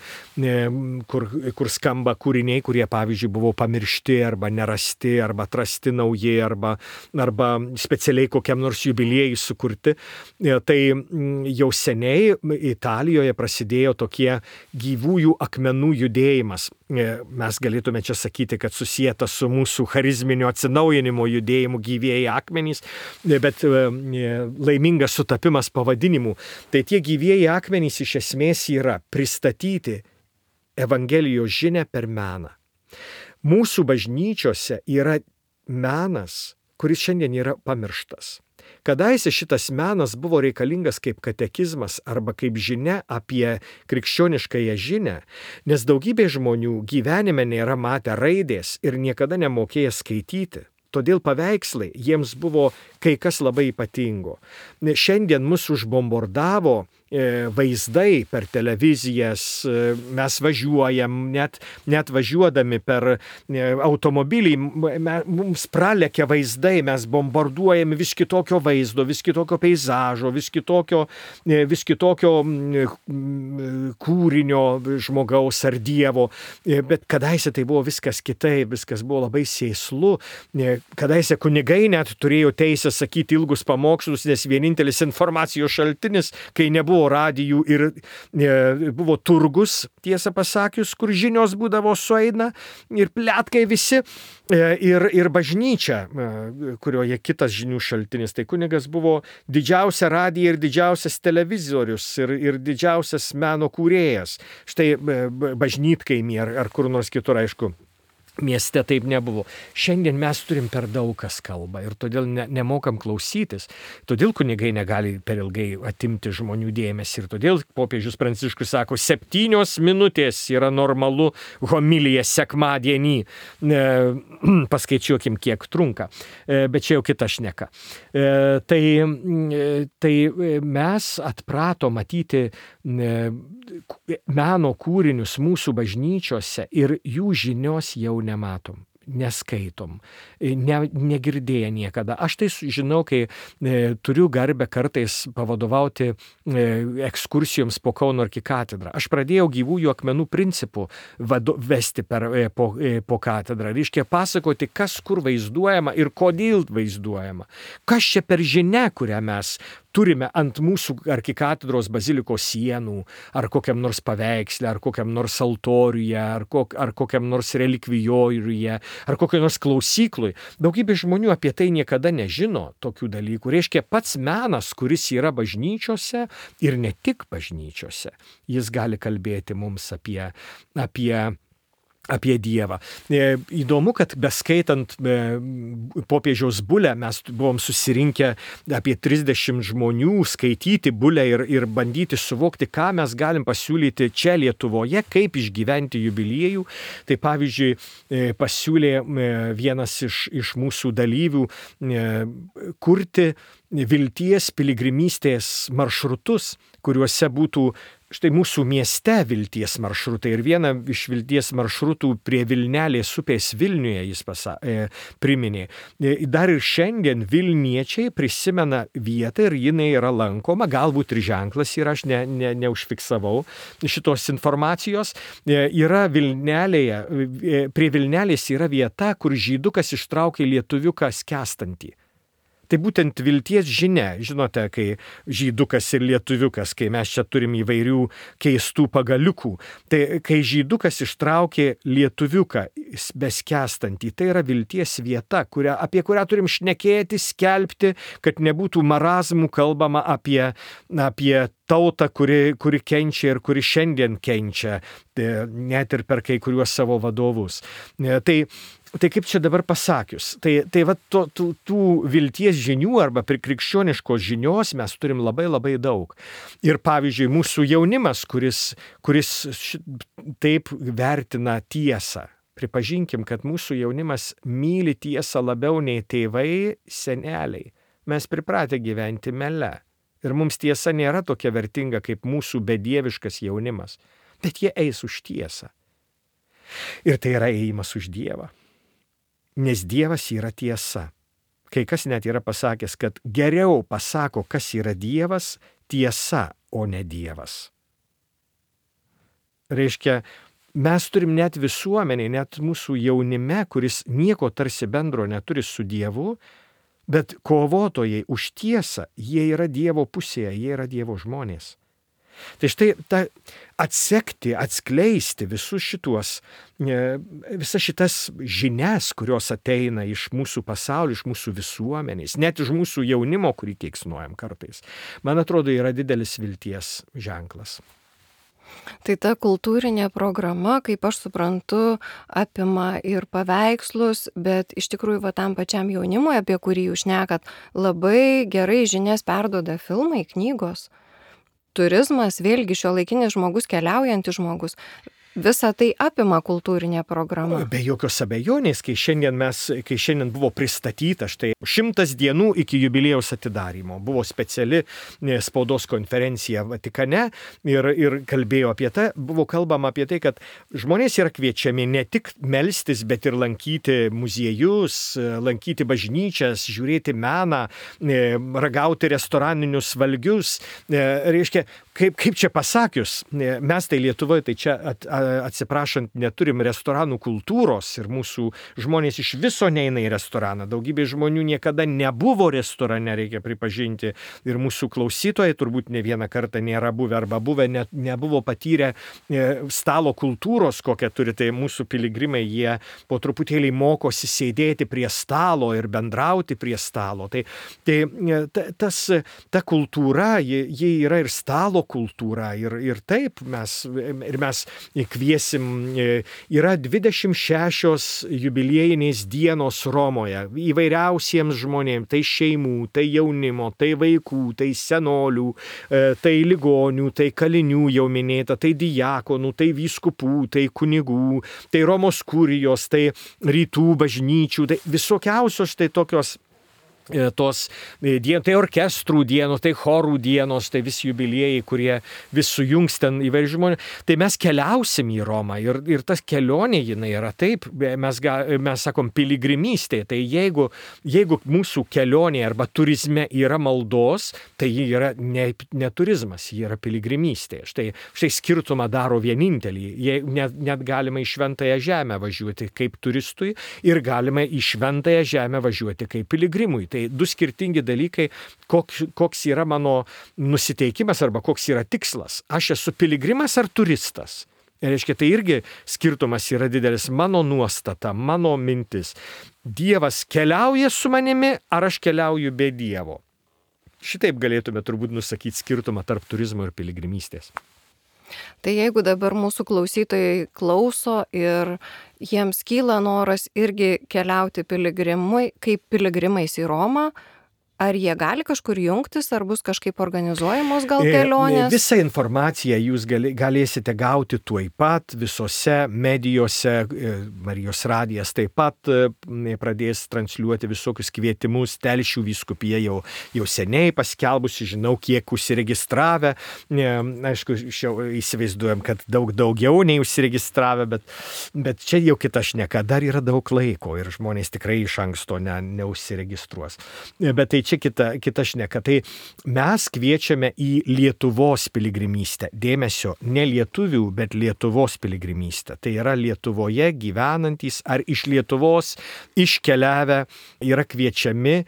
kur, kur skamba kūriniai, kurie pavyzdžiui buvo pamiršti arba nerasti, arba atrasti nauji, arba, arba specialiai kokiam nors jubiliejui sukurti. Tai jau seniai Italijoje prasidėjo tokie gyvųjų akmenų judėjimas. Mes galėtume čia sakyti, kad susijęta su mūsų charizminio atsinaujinimo judėjimu gyvieji akmenys, bet laimingas sutapimas pavadinimų. Tai tie gyvieji akmenys iš esmės yra pristatyti Evangelijos žinią per meną. Mūsų bažnyčiose yra menas, kuris šiandien yra pamirštas. Kadaise šitas menas buvo reikalingas kaip katekizmas arba kaip žinia apie krikščioniškąją žinią, nes daugybė žmonių gyvenime nėra matę raidės ir niekada nemokėję skaityti. Todėl paveikslai jiems buvo kai kas labai ypatingo. Šiandien mus užbombardavo vaizdai per televizijas, mes važiuojam, net, net važiuodami per automobilį, mums pralekia vaizdai, mes bombarduojame vis kitokio vaizdo, vis kitokio peizažo, vis kitokio, vis kitokio kūrinio žmogaus ar dievo, bet kadaise tai buvo viskas kitaip, viskas buvo labai sėslu, kadaise kunigai net turėjo teisę sakyti ilgus pamokslus, nes vienintelis informacijos šaltinis, kai nebuvo radijų ir e, buvo turgus, tiesą pasakius, kur žinios būdavo sueina ir pletkai visi, e, ir, ir bažnyčia, e, kurioje kitas žinių šaltinis. Tai kunigas buvo didžiausia radija ir didžiausias televizorius ir, ir didžiausias meno kūrėjas. Štai e, bažnytkaimį ar, ar kur nors kitur, aišku. Mieste taip nebuvo. Šiandien mes turim per daug kas kalba ir todėl ne, nemokam klausytis. Todėl kunigai negali per ilgai atimti žmonių dėmesį ir todėl popiežius Pranciškus sako, septynios minutės yra normalu homilija sekmadienį. E, paskaičiuokim, kiek trunka. E, bet čia jau kita šneka. E, tai, e, tai mes atprato matyti e, meno kūrinius mūsų bažnyčiose ir jų žinios jau nematom, neskaitom, ne, negirdėję niekada. Aš tai žinau, kai e, turiu garbę kartais pavadovauti e, ekskursijoms po Kauno arkikatedrą. Aš pradėjau gyvųjų akmenų principų vado, vesti per, e, po, e, po katedrą. Reiškia pasakoti, kas kur vaizduojama ir kodėl vaizduojama. Kas čia per žinia, kurią mes turime ant mūsų arkikatedros bazilikos sienų, ar kokiam nors paveiksle, ar kokiam nors altoriuje, ar, kok, ar kokiam nors relikvijoriuje, ar kokiam nors klausyklui. Daugybė žmonių apie tai niekada nežino tokių dalykų. Reiškia, pats menas, kuris yra bažnyčiose ir ne tik bažnyčiose, jis gali kalbėti mums apie, apie apie Dievą. E, įdomu, kad beskaitant e, popiežiaus bulę, mes buvom susirinkę apie trisdešimt žmonių skaityti bulę ir, ir bandyti suvokti, ką mes galim pasiūlyti čia Lietuvoje, kaip išgyventi jubiliejų. Tai pavyzdžiui, e, pasiūlė e, vienas iš, iš mūsų dalyvių e, kurti vilties piligrimystės maršrutus, kuriuose būtų štai mūsų mieste vilties maršrutai. Ir vieną iš vilties maršrutų prie Vilnelės upės Vilniuje jis pasa, e, priminė. E, dar ir šiandien Vilniečiai prisimena vietą ir jinai yra lankoma, galbūt ir ženklas yra, aš ne, ne, neužfiksavau šitos informacijos. E, yra Vilnelėje, e, prie Vilnelės yra vieta, kur žydukas ištraukė lietuviuką skęstantį. Tai būtent vilties žinia, žinote, kai žydukas ir lietuviukas, kai mes čia turim įvairių keistų pagaliukų, tai kai žydukas ištraukė lietuviuką beskęstantį, tai yra vilties vieta, kurią, apie kurią turim šnekėti, skelbti, kad nebūtų marazmų kalbama apie, apie tautą, kuri, kuri kenčia ir kuri šiandien kenčia, net ir per kai kuriuos savo vadovus. Tai Tai kaip čia dabar pasakius, tai, tai va, to, tų, tų vilties žinių arba krikščioniškos žinios mes turim labai labai daug. Ir pavyzdžiui, mūsų jaunimas, kuris, kuris ši, taip vertina tiesą. Pripažinkim, kad mūsų jaunimas myli tiesą labiau nei tėvai, seneliai. Mes pripratę gyventi mele. Ir mums tiesa nėra tokia vertinga kaip mūsų bedieviškas jaunimas. Bet jie eis už tiesą. Ir tai yra ėjimas už Dievą. Nes Dievas yra tiesa. Kai kas net yra pasakęs, kad geriau pasako, kas yra Dievas, tiesa, o ne Dievas. Reiškia, mes turim net visuomenį, net mūsų jaunime, kuris nieko tarsi bendro neturi su Dievu, bet kovotojai už tiesą, jie yra Dievo pusėje, jie yra Dievo žmonės. Tai štai ta, atsekti, atskleisti visus šituos, visas šitas žinias, kurios ateina iš mūsų pasaulio, iš mūsų visuomenės, net iš mūsų jaunimo, kurį keiksnuojam kartais, man atrodo, yra didelis vilties ženklas. Tai ta kultūrinė programa, kaip aš suprantu, apima ir paveikslus, bet iš tikrųjų va tam pačiam jaunimui, apie kurį jūs šnekat, labai gerai žinias perduoda filmai, knygos. Turizmas, vėlgi šiuolaikinis žmogus, keliaujantis žmogus, visa tai apima kultūrinė programa. Be jokios abejonės, kai šiandien, mes, kai šiandien buvo pristatyta štai šimtas dienų iki jubiliejaus atidarymo. Buvo speciali spaudos konferencija Vatikane ir, ir kalbėjo apie tai, buvo kalbama apie tai, kad žmonės yra kviečiami ne tik melstis, bet ir lankyti muziejus, lankyti bažnyčias, žiūrėti meną, ragauti restoraninius valgius. Reiškia, kaip, kaip čia pasakius, mes tai Lietuvoje, tai čia at, atsiprašant, neturim restoranų kultūros ir mūsų žmonės iš viso neina į restoraną. Daugybė žmonių niekada nebuvo restorane, reikia pripažinti. Ir mūsų klausytojai turbūt ne vieną kartą nėra buvę arba buvę, ne, nebuvo patyrę stalo kultūros, kokią turi. Tai mūsų piligrimai, jie po truputėlį mokosi sėdėti prie stalo ir bendrauti prie stalo. Tai, tai tas, ta kultūra, ji, ji yra ir stalo kultūra. Ir, ir taip mes, ir mes kviesim, yra dvidešimt šešios jubiliejinės dienos Romoje įvairiausiems žmonėms, tai šeimų, tai jaunimo, tai vaikų, tai senolių, tai ligonių, tai kalinių jau minėta, tai diakonų, tai vyskupų, tai kunigų, tai Romos kurijos, tai rytų bažnyčių, tai visokiausios tai tokios tos dienos, tai orkestrų dienos, tai chorų dienos, tai visi jubiliejai, kurie vis sujungs ten įvairių žmonių. Tai mes keliausim į Romą ir, ir tas kelionė jinai yra taip, mes, ga, mes sakom piligrimystė, tai jeigu, jeigu mūsų kelionė arba turizme yra maldos, tai ji yra ne, ne turizmas, ji yra piligrimystė. Štai, štai skirtumą daro vienintelį. Net, net galima į Šventąją žemę važiuoti kaip turistui ir galima į Šventąją žemę važiuoti kaip piligrimui. Tai du skirtingi dalykai, koks, koks yra mano nusiteikimas arba koks yra tikslas. Aš esu piligrimas ar turistas? Ir reiškia, tai irgi skirtumas yra didelis. Mano nuostata, mano mintis. Dievas keliauja su manimi ar aš keliauju be Dievo? Šitaip galėtume turbūt nusakyti skirtumą tarp turizmo ir piligrimystės. Tai jeigu dabar mūsų klausytojai klauso ir jiems kyla noras irgi keliauti piligrimui, kaip piligrimais į Romą, ar jie gali kažkur jungtis, ar bus kažkaip organizuojamos gal kelionės? Visą informaciją jūs galėsite gauti tuoj pat visose medijose. Marijos radijas taip pat pradės transliuoti visokius kvietimus. Telšių vyskupija jau, jau seniai paskelbusi, žinau, kiek užsiregistravę. Aišku, įsivaizduojam, kad daug daugiau nei užsiregistravę, bet, bet čia jau kita šneka. Dar yra daug laiko ir žmonės tikrai iš anksto ne, neužsiregistruos. Bet tai čia kita, kita šneka. Tai mes kviečiame į Lietuvos piligrimystę. Dėmesio, ne lietuvių, bet Lietuvos piligrimystę. Tai yra Lietuvoje gyvenantys ar iš Lietuvos iškeliavę yra kviečiami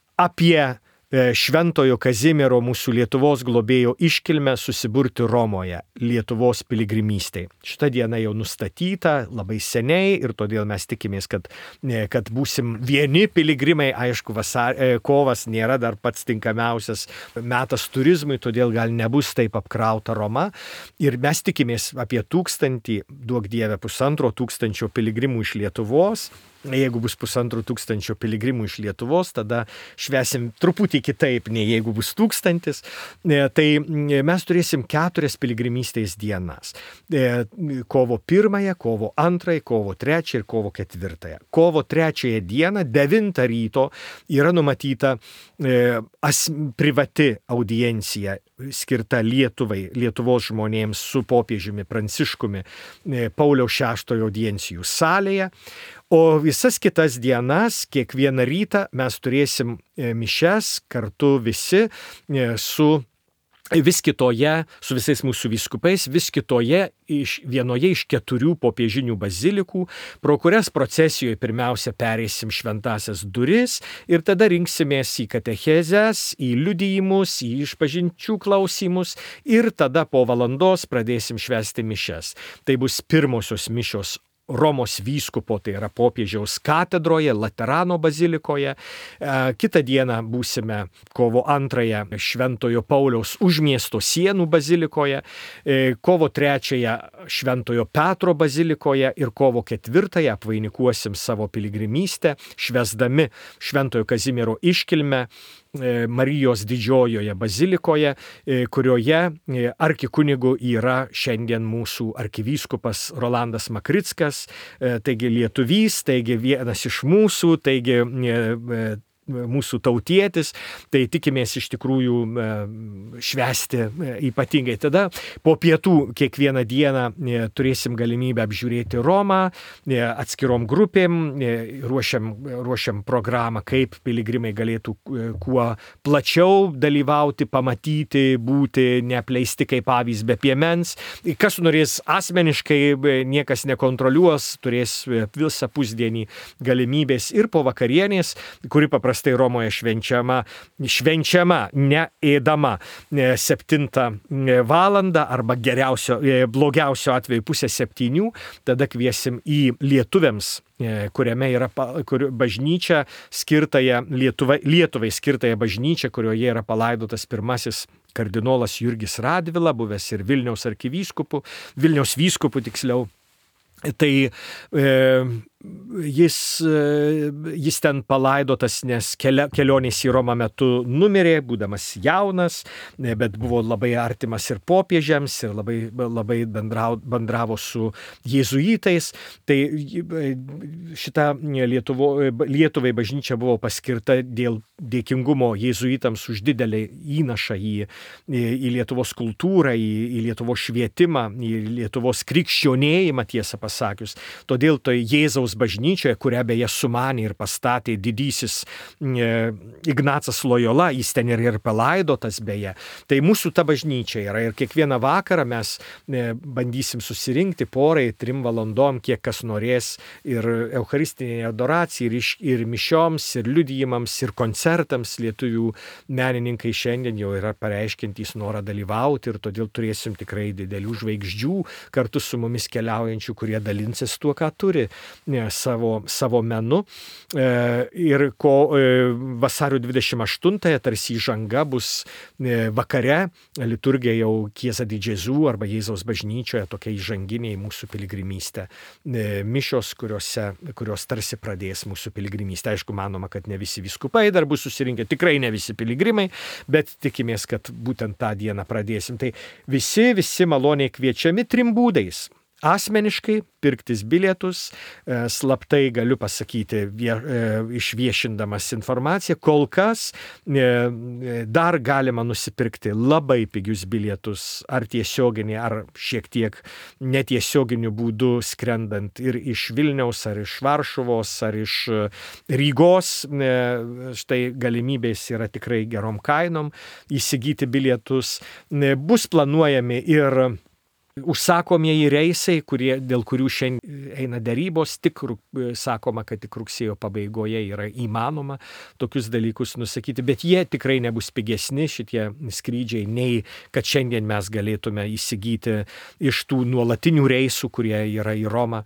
apie Šventojo Kazimiero, mūsų Lietuvos globėjo iškilmę susiburti Romoje, Lietuvos piligrimystėj. Šita diena jau nustatyta labai seniai ir todėl mes tikimės, kad, kad būsim vieni piligrimai. Aišku, vasar, kovas nėra dar pats tinkamiausias metas turizmui, todėl gal nebus taip apkrauta Roma. Ir mes tikimės apie tūkstantį, duok Dieve, pusantro tūkstančio piligrimų iš Lietuvos. Jeigu bus pusantro tūkstančio piligrimų iš Lietuvos, tada švęsim truputį kitaip, nei jeigu bus tūkstantis. Tai mes turėsim keturias piligrimystės dienas. Kovo pirmąją, kovo antrąją, kovo trečiąją ir kovo ketvirtąją. Kovo trečiąją dieną, devintą ryto, yra numatyta as, privati audiencija skirta Lietuvai, Lietuvos žmonėms su popiežiumi Pranciškumi Pauliaus šeštojo audiencijų salėje. O visas kitas dienas, kiekvieną rytą mes turėsim mišias kartu visi su vis kitoje, su visais mūsų vyskupais, vis kitoje, iš, vienoje iš keturių popiežinių bazilikų, pro kurias procesijoje pirmiausia pereisim šventasias duris ir tada rinksimės į katechezes, į liudijimus, į išpažinčių klausimus ir tada po valandos pradėsim švęsti mišias. Tai bus pirmosios mišios Romos vyskupo, tai yra popiežiaus katedroje, Laterano bazilikoje. Kitą dieną būsime kovo antrąją Šventojo Pauliaus už miesto sienų bazilikoje, kovo trečiąją Šventojo Petro bazilikoje ir kovo ketvirtąją apvainikuosim savo piligrimystę, švęsdami Šventojo Kazimiero iškilmę Marijos didžiojoje bazilikoje, kurioje arkikunigu yra šiandien mūsų arkivyskupas Rolandas Makrickas, taigi lietuvys, taigi vienas iš mūsų, taigi mūsų tautietis, tai tikimės iš tikrųjų švęsti ypatingai. Tada po pietų kiekvieną dieną turėsim galimybę apžiūrėti Romą atskirom grupėm, ruošiam, ruošiam programą, kaip piligrimai galėtų kuo plačiau dalyvauti, pamatyti, būti neapleisti kaip avys be piemens. Kas norės asmeniškai, niekas nekontroliuos, turės visą pusdienį galimybės ir po vakarienės, kuri paprastai tai Romoje švenčiama, švenčiama, neėdama septintą valandą arba geriausio, blogiausio atveju pusę septynių, tada kviesim į lietuviams, kuriame yra kur, bažnyčia skirtąją Lietuvai, Lietuvai skirtąją bažnyčią, kurioje yra palaidotas pirmasis kardinolas Jurgis Radvila, buvęs ir Vilniaus arkivyskupu, Vilniaus vyskupu tiksliau. Tai e, jis, jis ten palaidotas, nes kelia, kelionės į Romą metu numirė, būdamas jaunas, bet buvo labai artimas ir popiežiams ir labai, labai bendravo, bendravo su jėzuitais. Tai šita Lietuvo, Lietuvai bažnyčia buvo paskirta dėl dėkingumo jėzuitams už didelį įnašą į, į Lietuvos kultūrą, į, į Lietuvos švietimą, į Lietuvos krikščionėjimą, tiesą pasakius. Todėl tai Jėzaus bažnyčioje, kurią beje sumanė ir pastatė didysis e, Ignacas Lojola, jis ten ir, ir palaidotas beje. Tai mūsų ta bažnyčia yra ir kiekvieną vakarą mes e, bandysim susirinkti porai, trim valandom, kiek kas norės, ir eucharistinė adoracija, ir, ir mišioms, ir liudijimams, ir koncertams. Lietuvių menininkai šiandien jau yra pareiškiantys norą dalyvauti ir todėl turėsim tikrai didelių žvaigždžių kartu su mumis keliaujančių, kurie dalinsis tuo, ką turi, ne, savo, savo menu. E, ir ko e, vasario dvidešimt aštuntąją tarsi įžanga bus e, vakare, liturgija jau Chiesa di Gesù arba Jėzaus bažnyčioje, tokia įžanginiai mūsų piligrimystė. E, mišios, kuriuose, kurios tarsi pradės mūsų piligrimystę. Aišku, manoma, kad ne visi vyskupai dar bus susirinkę, tikrai ne visi piligrimai, bet tikimės, kad būtent tą dieną pradėsim. Tai visi, visi maloniai kviečiami trim būdais. Asmeniškai pirktis bilietus, slaptai galiu pasakyti, vie, išviešindamas informaciją, kol kas dar galima nusipirkti labai pigius bilietus, ar tiesioginį, ar šiek tiek netiesioginiu būdu skrendant ir iš Vilniaus, ar iš Varšuvos, ar iš Rygos. Štai galimybės yra tikrai gerom kainom įsigyti bilietus. Bus planuojami ir užsakomieji reisai, kurie, dėl kurių šiandien eina derybos, tik sakoma, kad tik rugsėjo pabaigoje yra įmanoma tokius dalykus nusakyti, bet jie tikrai nebus pigesni šitie skrydžiai, nei kad šiandien mes galėtume įsigyti iš tų nuolatinių reisų, kurie yra į Romą.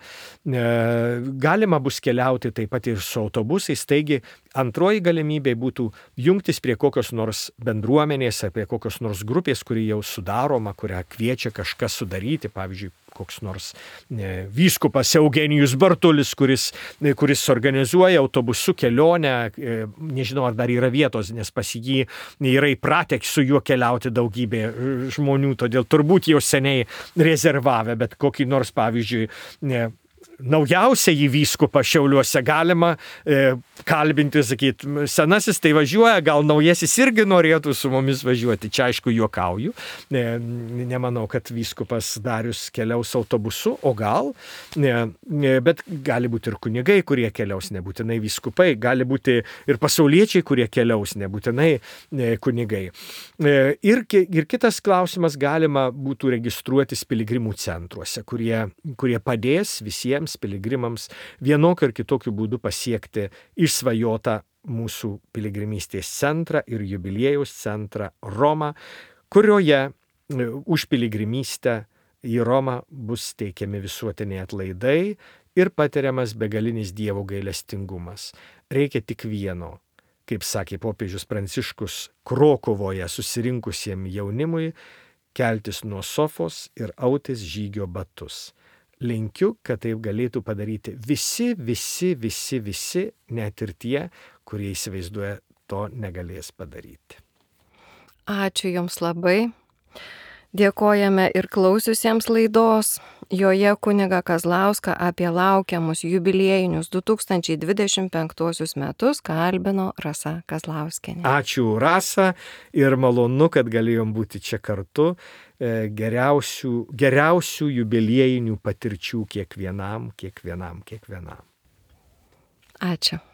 Galima bus keliauti taip pat ir su autobusais, taigi antroji galimybė būtų jungtis prie kokios nors bendruomenės, prie kokios nors grupės, kuri jau sudaroma, kurią kviečia kažkas sudaryti. Pavyzdžiui, koks nors ne, vyskupas Eugenijus Bartulis, kuris, kuris organizuoja autobusų kelionę, nežinau, ar dar yra vietos, nes pas jį yra įpratę su juo keliauti daugybė žmonių, todėl turbūt jau seniai rezervavę, bet kokį nors, pavyzdžiui, ne, naujausiai vyskupą Šiauliuose galima e, kalbinti, sakyti, senasis tai važiuoja, gal naujasis irgi norėtų su mumis važiuoti. Čia aišku juokauju. E, nemanau, kad vyskupas Darius keliaus autobusu, o gal, e, bet gali būti ir kunigai, kurie keliaus, nebūtinai vyskupai, gali būti ir pasauliečiai, kurie keliaus, nebūtinai e, kunigai. E, ir, ir kitas klausimas, galima būtų registruotis piligrimų centruose, kurie, kurie padės visiems piligrimams vienokiu ar kitokiu būdu pasiekti išsvajotą mūsų piligrimystės centrą ir jubiliejaus centrą Romą, kurioje už piligrimystę į Romą bus teikiami visuotiniai atlaidai ir patiriamas begalinis Dievo gailestingumas. Reikia tik vieno, kaip sakė popiežius Pranciškus Krokuvoje susirinkusiem jaunimui, keltis nuo sofos ir autis žygio batus. Linkiu, kad taip galėtų padaryti visi, visi, visi, visi, net ir tie, kurie įsivaizduoja to negalės padaryti. Ačiū Jums labai. Dėkojame ir klausiusiems laidos. Joje kunigą Kazlauską apie laukiamus jubiliejinius du tūkstančiai dvidešimt penktuosius metus kalbino Rasa Kazlauskienė. Ačiū Rasa ir malonu, kad galėjom būti čia kartu. Geriausių, geriausių jubiliejinių patirčių kiekvienam, kiekvienam, kiekvienam. Ačiū.